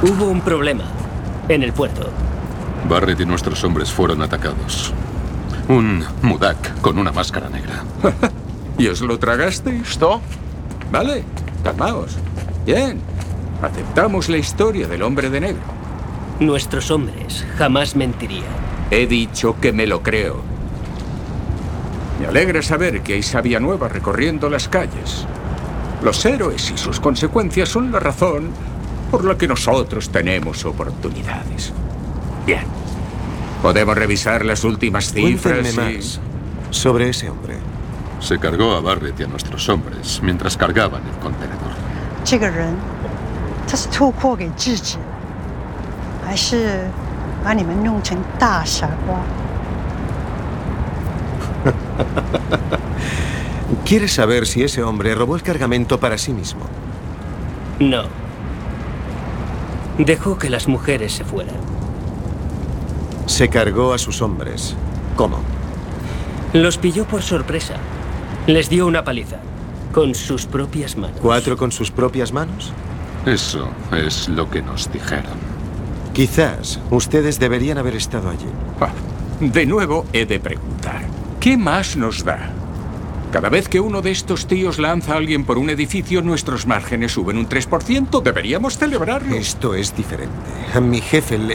Hubo un problema en el puerto. Barrett y nuestros hombres fueron atacados. Un Mudak con una máscara negra. ¿Y os lo tragasteis? ¿Esto? Vale, calmaos. Bien. Aceptamos la historia del hombre de negro. Nuestros hombres jamás mentirían. He dicho que me lo creo. Me alegra saber que hay savia nueva recorriendo las calles. Los héroes y sus consecuencias son la razón por la que nosotros tenemos oportunidades. Bien. Podemos revisar las últimas cifras. Cuéntenme y... más sobre ese hombre. Se cargó a Barrett y a nuestros hombres mientras cargaban el contenedor. 这个人，他是突破给制止，还是把你们弄成大傻瓜？ ¿Quieres saber si ese hombre robó el cargamento para sí mismo? No. Dejó que las mujeres se fueran. Se cargó a sus hombres. ¿Cómo? Los pilló por sorpresa. Les dio una paliza. Con sus propias manos. ¿Cuatro con sus propias manos? Eso es lo que nos dijeron. Quizás ustedes deberían haber estado allí. Ah, de nuevo he de preguntar. ¿Qué más nos da? Cada vez que uno de estos tíos lanza a alguien por un edificio, nuestros márgenes suben un tres por ciento. Deberíamos celebrarlo. Esto es diferente. A mi jefe le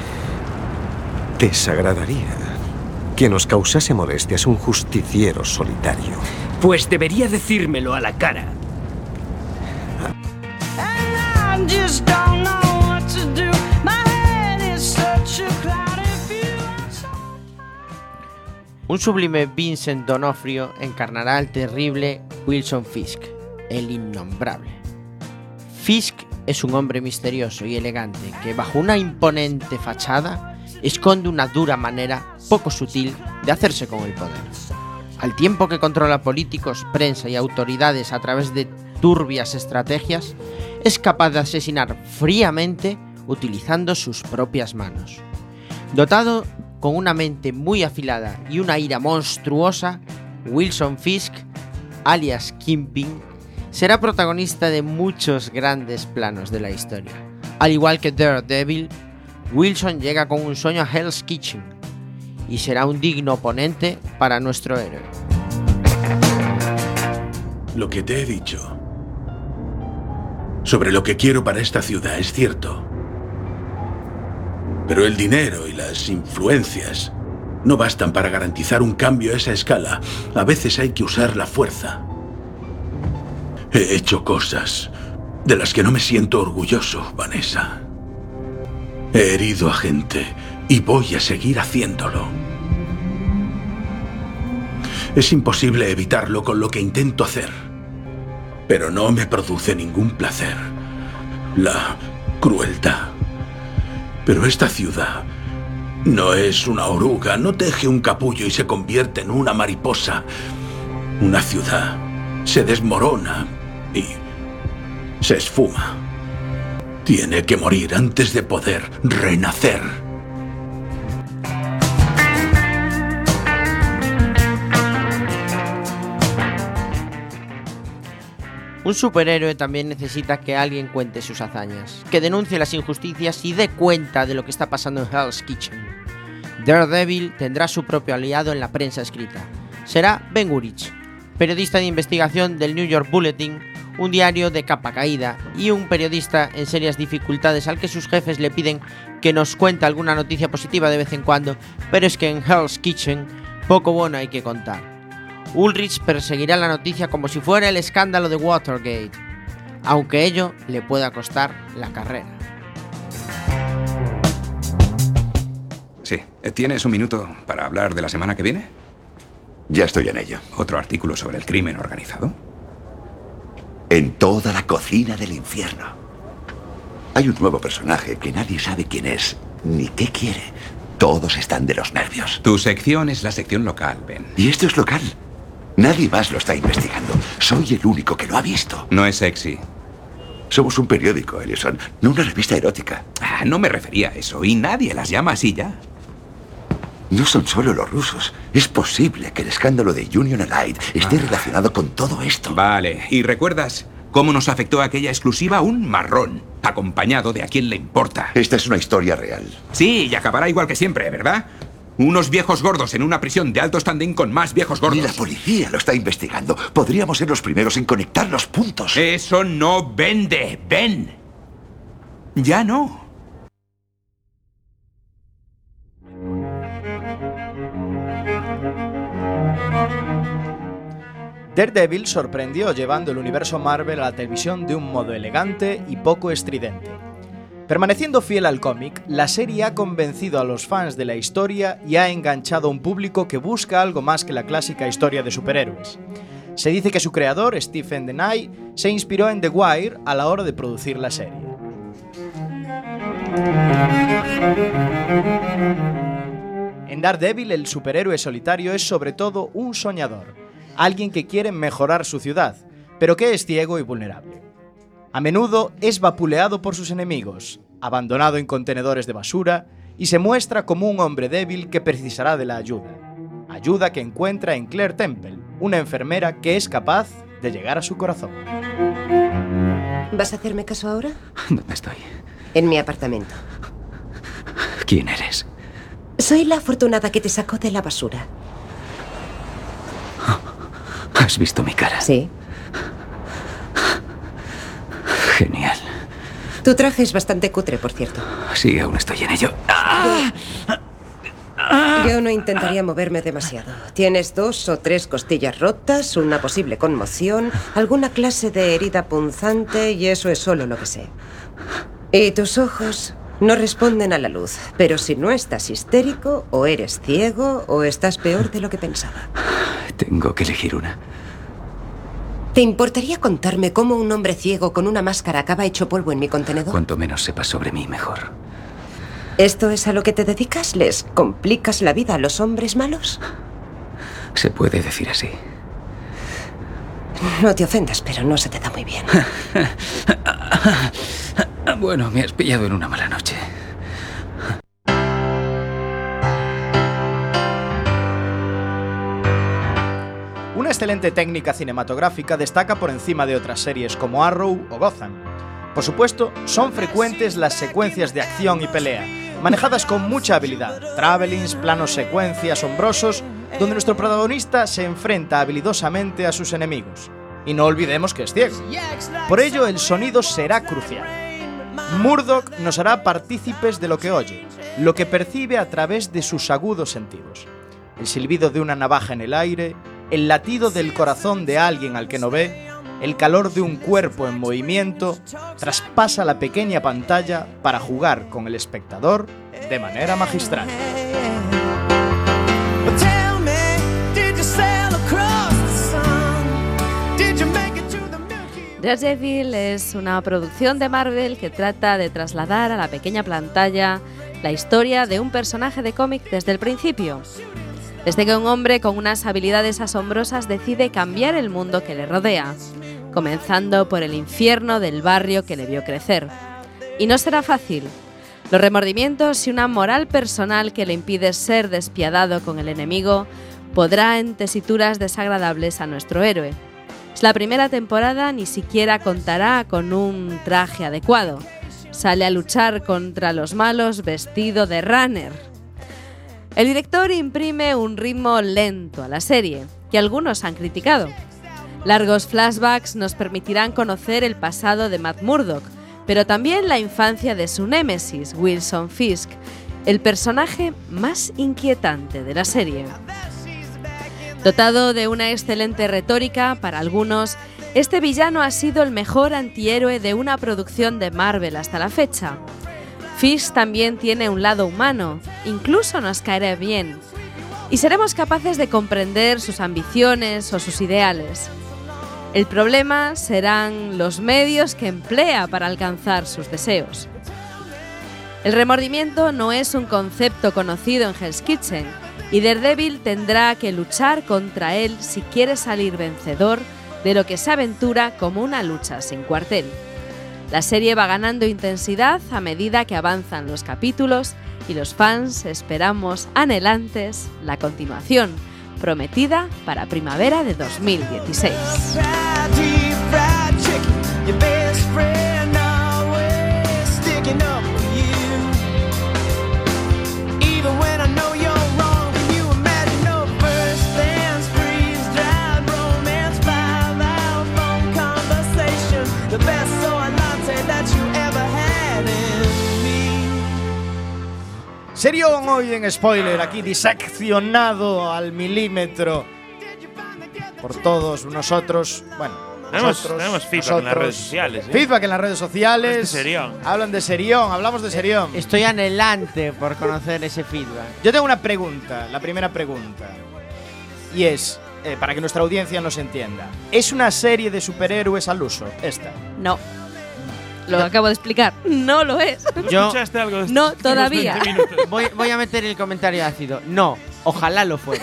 desagradaría que nos causase molestias un justiciero solitario. Pues debería decírmelo a la cara. Un sublime Vincent D'Onofrio encarnará al terrible Wilson Fisk, el innombrable. Fisk es un hombre misterioso y elegante que, bajo una imponente fachada, esconde una dura manera poco sutil de hacerse con el poder. Al tiempo que controla políticos, prensa y autoridades a través de turbias estrategias, es capaz de asesinar fríamente utilizando sus propias manos. Dotado con una mente muy afilada y una ira monstruosa, Wilson Fisk, alias Kingpin, será protagonista de muchos grandes planos de la historia. Al igual que Daredevil, Wilson llega con un sueño a Hell's Kitchen y será un digno oponente para nuestro héroe. Lo que te he dicho sobre lo que quiero para esta ciudad es cierto. Pero el dinero y las influencias no bastan para garantizar un cambio a esa escala. A veces hay que usar la fuerza. He hecho cosas de las que no me siento orgulloso, Vanessa. He herido a gente y voy a seguir haciéndolo. Es imposible evitarlo con lo que intento hacer. Pero no me produce ningún placer. La crueldad. Pero esta ciudad no es una oruga, no teje un capullo y se convierte en una mariposa. Una ciudad se desmorona y se esfuma. Tiene que morir antes de poder renacer. Un superhéroe también necesita que alguien cuente sus hazañas, que denuncie las injusticias y dé cuenta de lo que está pasando en Hell's Kitchen. Daredevil tendrá su propio aliado en la prensa escrita. Será Ben Urich, periodista de investigación del New York Bulletin, un diario de capa caída, y un periodista en serias dificultades al que sus jefes le piden que nos cuente alguna noticia positiva de vez en cuando, pero es que en Hell's Kitchen poco bueno hay que contar. Ulrich perseguirá la noticia como si fuera el escándalo de Watergate, aunque ello le pueda costar la carrera. Sí. ¿Tienes un minuto para hablar de la semana que viene? Ya estoy en ello. ¿Otro artículo sobre el crimen organizado? En toda la cocina del infierno. Hay un nuevo personaje que nadie sabe quién es, ni qué quiere. Todos están de los nervios. Tu sección es la sección local, Ben. Y esto es local. Nadie más lo está investigando. Soy el único que lo ha visto. No es sexy. Somos un periódico, Ellison, no una revista erótica. Ah, no me refería a eso, y nadie las llama así ya. No son solo los rusos. Es posible que el escándalo de Union Allied esté ah. relacionado con todo esto. Vale, ¿y recuerdas ¿Cómo nos afectó aquella exclusiva? Un marrón, acompañado de a quién le importa. Esta es una historia real. Sí, y acabará igual que siempre, ¿verdad? Unos viejos gordos en una prisión de alto standing con más viejos gordos. Y la policía lo está investigando. Podríamos ser los primeros en conectar los puntos. Eso no vende, ven. Ya no. Daredevil sorprendió llevando el universo Marvel a la televisión de un modo elegante y poco estridente. Permaneciendo fiel al cómic, la serie ha convencido a los fans de la historia y ha enganchado a un público que busca algo más que la clásica historia de superhéroes. Se dice que su creador, Stephen Deney, se inspiró en The Wire a la hora de producir la serie. En Daredevil, el superhéroe solitario es sobre todo un soñador, alguien que quiere mejorar su ciudad, pero que es ciego y vulnerable. A menudo es vapuleado por sus enemigos, abandonado en contenedores de basura y se muestra como un hombre débil que precisará de la ayuda. Ayuda que encuentra en Claire Temple, una enfermera que es capaz de llegar a su corazón. ¿Vas a hacerme caso ahora? ¿Dónde estoy? En mi apartamento. ¿Quién eres? Soy la afortunada que te sacó de la basura. ¿Has visto mi cara? Sí. Genial. Tu traje es bastante cutre, por cierto. Sí, aún estoy en ello. Yo no intentaría moverme demasiado. Tienes dos o tres costillas rotas, una posible conmoción, alguna clase de herida punzante y eso es solo lo que sé. Y tus ojos no responden a la luz, pero si no estás histérico, o eres ciego o estás peor de lo que pensaba. Tengo que elegir una. ¿Te importaría contarme cómo un hombre ciego con una máscara acaba hecho polvo en mi contenedor? Cuanto menos sepas sobre mí, mejor. ¿Esto es a lo que te dedicas? ¿Les complicas la vida a los hombres malos? Se puede decir así. No te ofendas, pero no se te da muy bien. Bueno, me has pillado en una mala noche. Una excelente técnica cinematográfica destaca por encima de otras series como Arrow o Gotham. Por supuesto, son frecuentes las secuencias de acción y pelea, manejadas con mucha habilidad, travelings, planos secuencia asombrosos, donde nuestro protagonista se enfrenta habilidosamente a sus enemigos. Y no olvidemos que es ciego. Por ello, el sonido será crucial. Murdock nos hará partícipes de lo que oye, lo que percibe a través de sus agudos sentidos. El silbido de una navaja en el aire, el latido del corazón de alguien al que no ve, el calor de un cuerpo en movimiento, traspasa la pequeña pantalla para jugar con el espectador de manera magistral. Daredevil es una producción de Marvel que trata de trasladar a la pequeña pantalla la historia de un personaje de cómic desde el principio. Desde que un hombre con unas habilidades asombrosas decide cambiar el mundo que le rodea, comenzando por el infierno del barrio que le vio crecer. Y no será fácil. Los remordimientos y una moral personal que le impide ser despiadado con el enemigo podrá en tesituras desagradables a nuestro héroe. Es la primera temporada, ni siquiera contará con un traje adecuado. Sale a luchar contra los malos vestido de runner. El director imprime un ritmo lento a la serie, que algunos han criticado. Largos flashbacks nos permitirán conocer el pasado de Matt Murdock, pero también la infancia de su némesis, Wilson Fisk, el personaje más inquietante de la serie. Dotado de una excelente retórica, para algunos, este villano ha sido el mejor antihéroe de una producción de Marvel hasta la fecha. Fisk también tiene un lado humano, incluso nos caerá bien, y seremos capaces de comprender sus ambiciones o sus ideales. El problema serán los medios que emplea para alcanzar sus deseos. El remordimiento no es un concepto conocido en Hell's Kitchen, y Daredevil tendrá que luchar contra él si quiere salir vencedor de lo que se aventura como una lucha sin cuartel. La serie va ganando intensidad a medida que avanzan los capítulos y los fans esperamos anhelantes la continuación, prometida para primavera de dos mil dieciséis. Your best friend always sticking up for you. Even when I know you're wrong, can you imagine no first dance, freeze drive, romance, five-hour phone conversation, the best soy latte that you ever had in me. Serión hoy en Spoiler, aquí diseccionado al milímetro por todos nosotros. Bueno, Tenemos, nosotros, tenemos feedback nosotros. en las redes sociales. ¿eh? Feedback en las redes sociales. Este Serión. Hablan de Serión, hablamos de Serión. Estoy anhelante por conocer ese feedback. Yo tengo una pregunta, la primera pregunta. Y es, eh, para que nuestra audiencia nos entienda, ¿es una serie de superhéroes al uso esta? No. Lo acabo de explicar. No lo es. Yo- ¿Escuchaste algo de esto? No, todavía. veinte minutos. Voy, voy a meter el comentario ácido. No, ojalá lo fuera.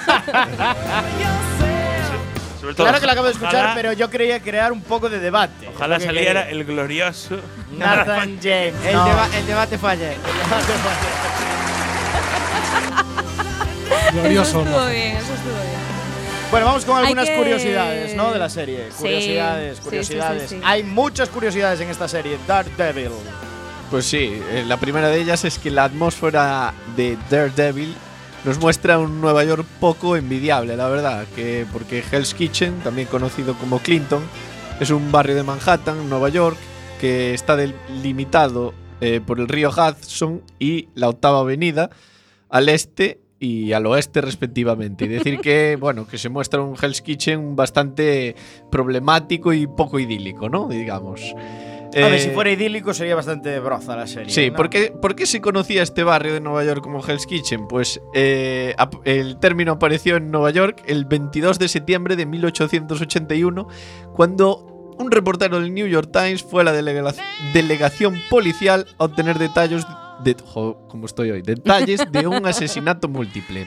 Sobre todo, Claro que lo acabo de escuchar, ojalá- pero yo quería crear un poco de debate. Ojalá Porque saliera quería- el glorioso Nathan James. El, no. deba- el debate fue ayer. Eso Glorioso, estuvo ¿no? bien, eso estuvo bien. Bueno, vamos con Hay algunas que- curiosidades, ¿no? De la serie. Sí, Curiosidades, sí, curiosidades. sí, sí, sí. Hay muchas curiosidades en esta serie. Daredevil. Pues sí, eh, la primera de ellas es que la atmósfera de Daredevil nos muestra un Nueva York poco envidiable, la verdad, que porque Hell's Kitchen, también conocido como Clinton, es un barrio de Manhattan, Nueva York, que está delimitado eh, por el río Hudson y la Octava Avenida al este y al oeste respectivamente. Y decir que, bueno, que se muestra un Hell's Kitchen bastante problemático y poco idílico, ¿no? Digamos. A ver, Eh, si fuera idílico sería bastante broza la serie. Sí, ¿no? ¿por qué, por qué se conocía este barrio de Nueva York como Hell's Kitchen? Pues eh, ap- el término apareció en Nueva York el veintidós de septiembre de mil ochocientos ochenta y uno, cuando un reportero del New York Times fue a la delega- delegación policial a obtener detalles de, jo, como estoy hoy, detalles de un asesinato múltiple.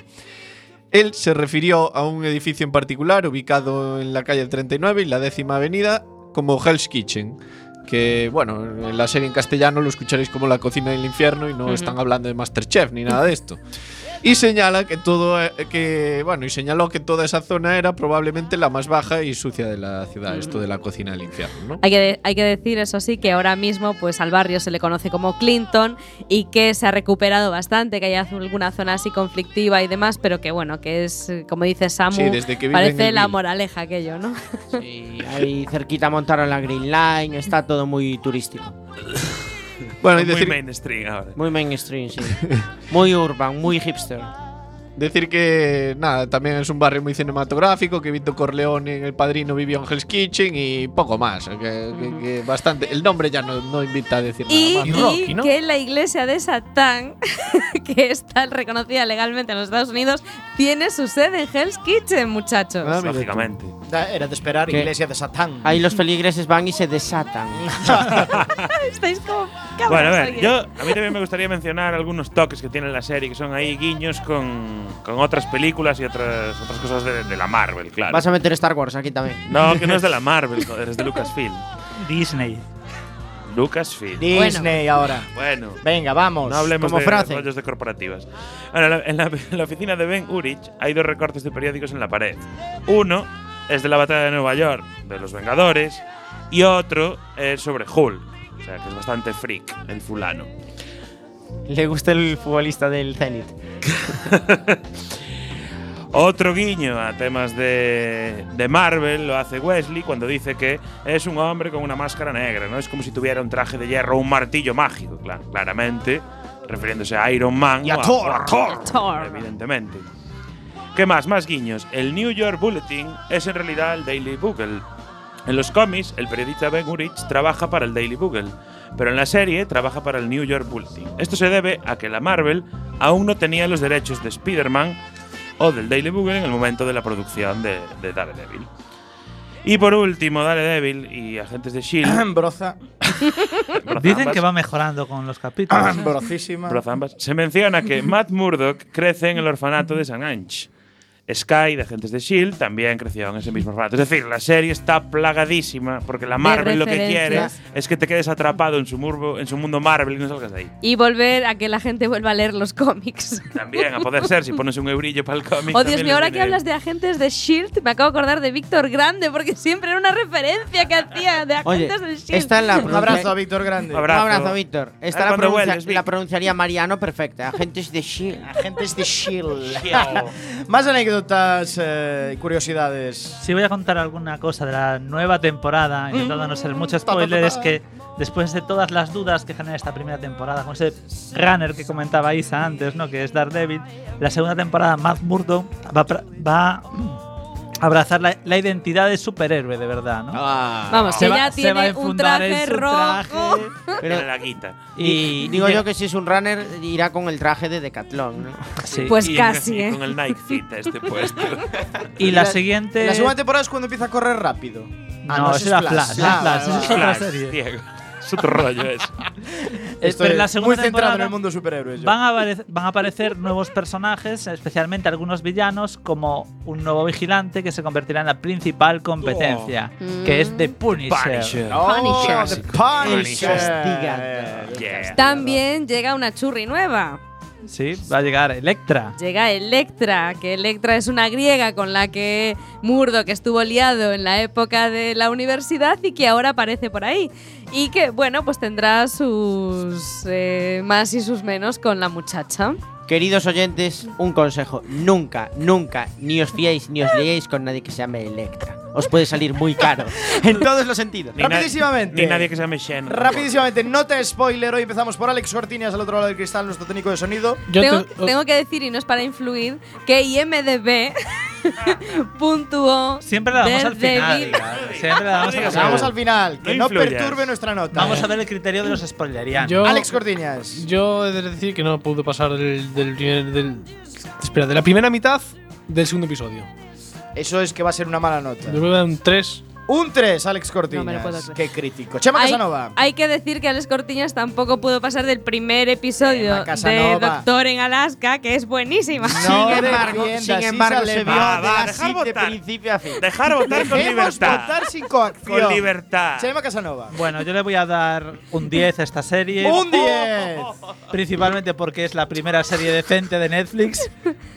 Él se refirió a un edificio en particular ubicado en la calle treinta y nueve y la décima avenida como Hell's Kitchen. Que, bueno, en la serie en castellano lo escucharéis como La cocina del infierno y no Ujú. están hablando de Masterchef ni nada de esto. Y señala que todo, eh, que, bueno, y señaló que toda esa zona era probablemente la más baja y sucia de la ciudad, esto de la cocina del infierno, ¿no? Hay que, de- hay que decir, eso sí, que ahora mismo pues al barrio se le conoce como Clinton y que se ha recuperado bastante, que hay alguna zona así conflictiva y demás, pero que bueno, que es, eh, como dice Samu, Sí, desde que vive en parece el la Bill. moraleja aquello, ¿no? Sí, ahí cerquita montaron la Green Line, está todo muy turístico. Bueno, y Muy decir, mainstream ahora. Muy mainstream, sí. Muy urban, muy hipster. decir que, nada, también es un barrio muy cinematográfico, que Vito Corleone en El Padrino vivió en Hell's Kitchen y poco más. Que, que- que bastante. El nombre ya no, no invita a decir Y, nada más. y Rocky, ¿no? que la iglesia de Satán, que está reconocida legalmente en los Estados Unidos, tiene su sede en Hell's Kitchen, muchachos. Ah, mira tú. Lógicamente. Da- Era de esperar, ¿Qué? iglesia de Satán. Ahí los feligreses van y se desatan. Estáis como cabros. Bueno, a ver, alguien. yo a mí también me gustaría mencionar algunos toques que tiene la serie, que son ahí guiños con, con otras películas y otras, otras cosas de, de la Marvel, claro. Vas a meter Star Wars aquí también. No, que no es de la Marvel, joder, es de Lucasfilm. Disney. Lucasfilm. Disney ahora. Bueno, Venga, vamos. no hablemos como de Frozen. rollos de corporativas. Bueno, la- en la, en la oficina de Ben Urich hay dos recortes de periódicos en la pared. Uno es de la batalla de Nueva York, de los Vengadores, y otro es sobre Hulk. O sea, que es bastante freak, el fulano. Le gusta el futbolista del Zenit. Otro guiño a temas de, de Marvel lo hace Wesley cuando dice que es un hombre con una máscara negra, ¿no? Es como si tuviera un traje de hierro o un martillo mágico, claro, claramente, refiriéndose a Iron Man Y a o Thor, o a Thor. Thor. evidentemente. ¿Qué más? Más guiños. El New York Bulletin es en realidad el Daily Bugle. En los cómics, el periodista Ben Urich trabaja para el Daily Bugle, pero en la serie trabaja para el New York Bulletin. Esto se debe a que la Marvel aún no tenía los derechos de Spider-Man o del Daily Bugle en el momento de la producción de, de Daredevil. Y por último, Daredevil y Agentes de S H I E L D. Broza. Dicen que va mejorando con los capítulos. ¿eh? Brocísima. Brozambas. Se menciona que Matt Murdock crece en el orfanato de San Ange. Sky, de Agentes de S H I E L D, también creció en ese mismo formato. Es decir, la serie está plagadísima porque la Marvel lo que quiere es que te quedes atrapado en su, murbo, en su mundo Marvel y no salgas de ahí. Y volver a que la gente vuelva a leer los cómics. También, a poder ser, si pones un eurillo para el cómic. Oh, Dios mío, ahora que hablas de Agentes de S H I E L D, me acabo de acordar de Víctor Grande, porque siempre era una referencia que hacía de Oye, Agentes de S H I E L D. esta es la Un abrazo a Víctor Grande. Un abrazo, Víctor. Esta la, cuando pronuncia- vuelves, Vic. la pronunciaría Mariano perfecta. Agentes de S H I E L D. Agentes de S H I E L D. Más anécdotas eh, y curiosidades. Si voy a contar alguna cosa de la nueva temporada, intentando no ser mucho spoiler, es que después de todas las dudas que genera esta primera temporada, con ese runner que comentaba Isa antes, ¿no? Que es Daredevil, la segunda temporada, Matt Murdock va, a pra- va a abrazar la, la identidad de superhéroe de verdad, ¿no? Ah. Vamos, Se que va- ya se va a tiene un enfundar en traje su rojo. Pero- En la guita. Y digo yo que si es un runner, irá con el traje de Decathlon, ¿no? Sí. Pues Y casi, ¿eh? con el Nike Fit a este puesto. Y la siguiente. La segunda temporada es cuando empieza a correr rápido. Ah, No, ese ese era Flash. ese es Ah, Flash, vale, esa es vale. otra Flash, serie. Diego. Es otro rollo eso. Estoy Pero en la segunda muy centrado en temporada el mundo superhéroes. yo. Van a, apare- van a aparecer nuevos personajes, especialmente algunos villanos, como un nuevo vigilante que se convertirá en la principal competencia, Oh. que es The Punisher. Punisher. Oh, Punisher. The Punisher. Castigado. Yeah. También llega una churri nueva. Sí, va a llegar Electra. Llega Electra, que Electra es una griega con la que Murdoch estuvo liado en la época de la universidad y que ahora aparece por ahí. Y que, bueno, pues tendrá sus eh, más y sus menos con la muchacha. Queridos oyentes, un consejo. Nunca, nunca, ni os fiéis ni os liéis con nadie que se llame Electra. Os puede salir muy caro. En todos los sentidos. Ni na- Rapidísimamente. Ni nadie que se llame Shen. Rapidísimamente, nota spoiler. Hoy empezamos por Alex Cortiñas al otro lado del cristal, nuestro técnico de sonido. Yo Tengo, te- tengo que decir, y no es para influir, que I M D B puntuó Siempre la damos al final. Daredevil. diga. Siempre la damos al Vamos final. al final, que No no, influyas. perturbe nuestra nota. Vamos a ver el criterio de los spoilerianos. Yo, Alex Cortiñas. yo he de decir que no pude pasar del, del primer. Del, espera, de la primera mitad del segundo episodio. Eso es que va a ser una mala nota. Yo voy a dar un tres. Un tres, Alex No me lo puedo Cortiñas. creer. Qué crítico. Chema Hay, Casanova. hay que decir que Alex Cortiñas tampoco pudo pasar del primer episodio Emma de Casanova. Doctor en Alaska, que es buenísima. No sin embargo, defiendas, sin embargo Isa se vio Lema. Va, va, de, dejar así de votar. principio a fin. Dejar votar con Dejemos libertad. votar sin coacción. Con libertad. Chema Casanova. Bueno, yo le voy a dar un diez a esta serie. ¡Un diez! Principalmente porque es la primera serie decente de Netflix.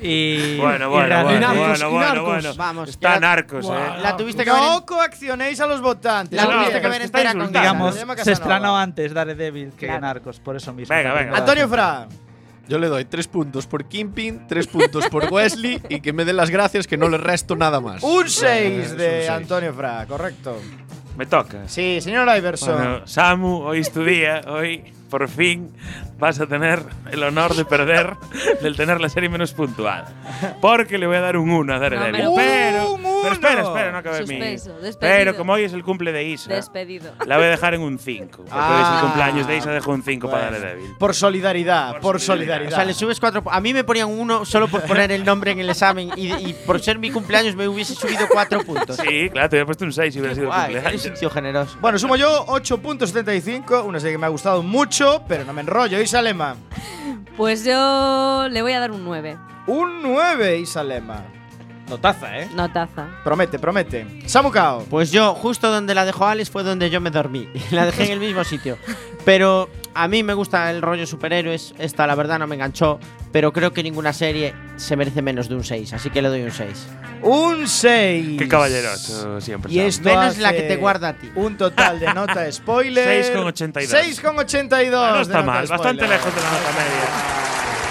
Y. Bueno, y bueno, realmente- bueno, Narcos, bueno, y bueno, Narcos. bueno. Vamos, Está ya- narcos, Wow. eh. La tuviste que ver No en- coaccionéis a los votantes. La Muy tuviste bien. que ver está entera con insultando. ganas. Digamos, Chema se Casanova. estrenó antes Daredevil que Claro. Narcos, por eso mismo. Venga, La venga. primera Antonio temporada. Fra. Yo le doy tres puntos por Kingpin, tres puntos por Wesley y que me den las gracias que no le resto nada más. Un seis Es un de seis. Antonio Fra, correcto. Me toca. Sí, señor Iverson. Bueno, Samu, hoy es tu día. Hoy, por fin, vas a tener el honor de perder, del tener la serie menos puntuada. Porque le voy a dar un uno a Daredevil. No, pero, ¡Un pero espera, uno! espera, no acabé mi. Suspenso, despedido. Pero como hoy es el cumple de Isa, Despedido. la voy a dejar en un cinco. Porque hoy es el cumpleaños de Isa, dejo un cinco para Bueno. Daredevil. Por solidaridad, por, solidaridad. O sea, le subes cuatro. A mí me ponían uno solo por poner el nombre en el examen y, y por ser mi cumpleaños me hubiese subido cuatro puntos. Sí, claro, te había puesto un seis si hubiera sido Guay, cumpleaños. eres un tío generoso. Bueno, sumo yo ocho punto setenta y cinco, una serie que me ha gustado mucho, pero no me enrollo. Isa Lema. Pues yo le voy a dar un nueve. Un nueve, Isa Lema. Notaza, ¿eh? Notaza. Promete, promete. Samu Kao. Pues yo, justo donde la dejó Alex fue donde yo me dormí. La dejé en el mismo sitio. Pero a mí me gusta el rollo superhéroes. Esta, la verdad, no me enganchó. Pero creo que ninguna serie se merece menos de un seis. Así que le doy un seis. Un seis. Qué caballeroso siempre. Y Sam. esto Menos hace la que te guarda a ti. Un total de nota spoiler. seis coma ochenta y dos. seis coma ochenta y dos. Ah, no de está nota mal, bastante spoiler. lejos de la nota media.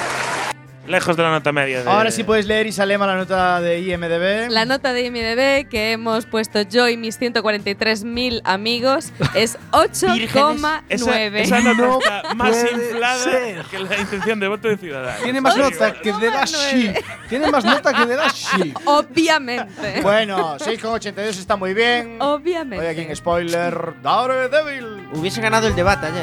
Lejos de la nota media. De Ahora sí puedes leer, Isa Lema, la nota de I M D B. La nota de I M D B que hemos puesto yo y mis ciento cuarenta y tres mil amigos es ocho coma nueve. Esa, esa nota No está más puede inflada ser. que la intención de voto de Ciudadanos. Tiene más Te digo. nota que de la Sheep. Tiene más nota que de la Sheep. Obviamente. Bueno, seis coma ochenta y dos está muy bien. Obviamente. Hoy aquí en spoiler, Daredevil. Hubiese ganado el debate ayer.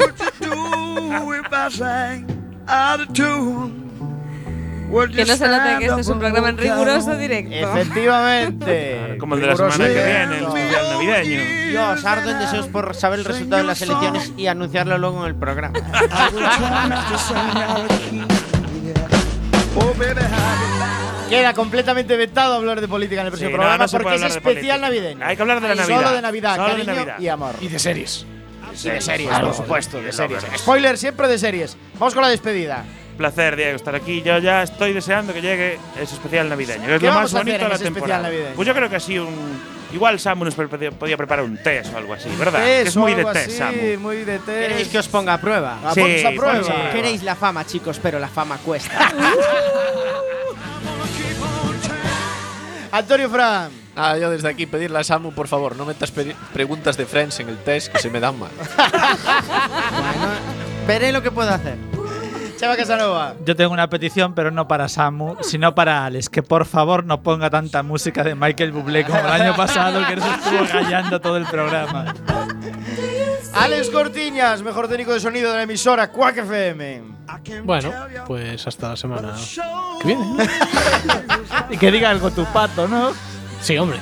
Que no se note que este es un programa en riguroso directo. Efectivamente. Como el de la semana que Riguroso viene, el directo. especial navideño. Dios, ardo en deseos por saber el resultado de las elecciones y anunciarlo luego en el programa. Oh, baby, how Queda completamente vetado hablar de política en el próximo Sí, no, programa no se porque puede es hablar de especial política. navideño. Hay que hablar de la Navidad. Solo de Navidad, Solo de cariño Navidad. y amor. Y de series. Y de series, Claro, por supuesto, de de series. novelas. Spoiler siempre de series. Vamos con la despedida. Placer, Diego, estar aquí. Yo ya estoy deseando que llegue ese especial navideño, que es ¿Qué lo vamos más a hacer bonito en de la ese especial temporada. navideño? Pues yo creo que así un… Igual Samu nos pre- podía, podía preparar un test o algo así, ¿verdad? Test que es o muy de algo test, así, Samu. muy de test. ¿Queréis que os ponga a prueba? Ah, Sí, ponnos a prueba. ponnos a prueba. Queréis la fama, chicos, pero la fama cuesta. Antonio Fran. Ah, yo desde aquí pedirle a Samu, por favor, no metas pedi- preguntas de Friends en el test que se me dan mal. Veré lo que puedo hacer. Chava Casanova. Yo tengo una petición, pero no para Samu, sino para Alex, que por favor no ponga tanta música de Michael Bublé como el año pasado, que nos estuvo callando todo el programa. Alex Cortiñas, mejor técnico de sonido de la emisora Quack F M. Bueno, pues hasta la semana que viene. Y que diga algo tu pato, ¿no? Sí, hombre.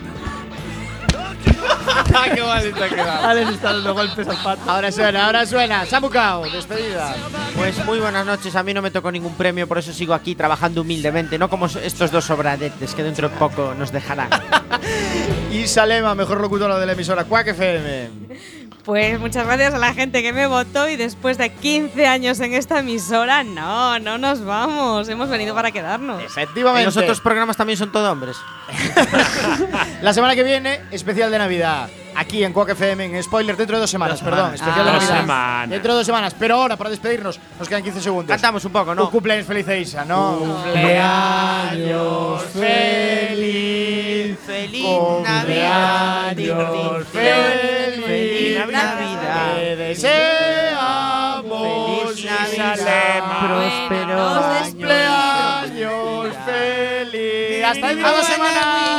¡Qué mal te ha quedado! Alex está dando golpes al pato. Ahora suena, ahora suena. Samu Cao, despedida. Pues muy buenas noches, a mí no me tocó ningún premio, por eso sigo aquí trabajando humildemente, no como estos dos sobradetes que dentro de poco nos dejarán. Y Salema, mejor locutora de la emisora Quack F M. Pues muchas gracias a la gente que me votó y después de quince años en esta emisora, no, no nos vamos. Hemos venido para quedarnos. Efectivamente. Y los otros programas también son todo hombres. La semana que viene, especial de Navidad. Aquí en Quack F M, en Spoiler, dentro de dos semanas, Dos perdón. semanas. Especial Ah, de dos Navidad. semanas. Dentro de dos semanas. Pero ahora, para despedirnos, nos quedan quince segundos. Cantamos un poco, ¿no? Un cumpleaños feliz a Isa, ¿no? Cumpleaños feliz. Feliz Cumpleaños feliz. Feliz Navidad. Te deseamos Feliz Navidad. Salema. Próspero año. Cumpleaños feliz. Hasta dentro de dos semanas.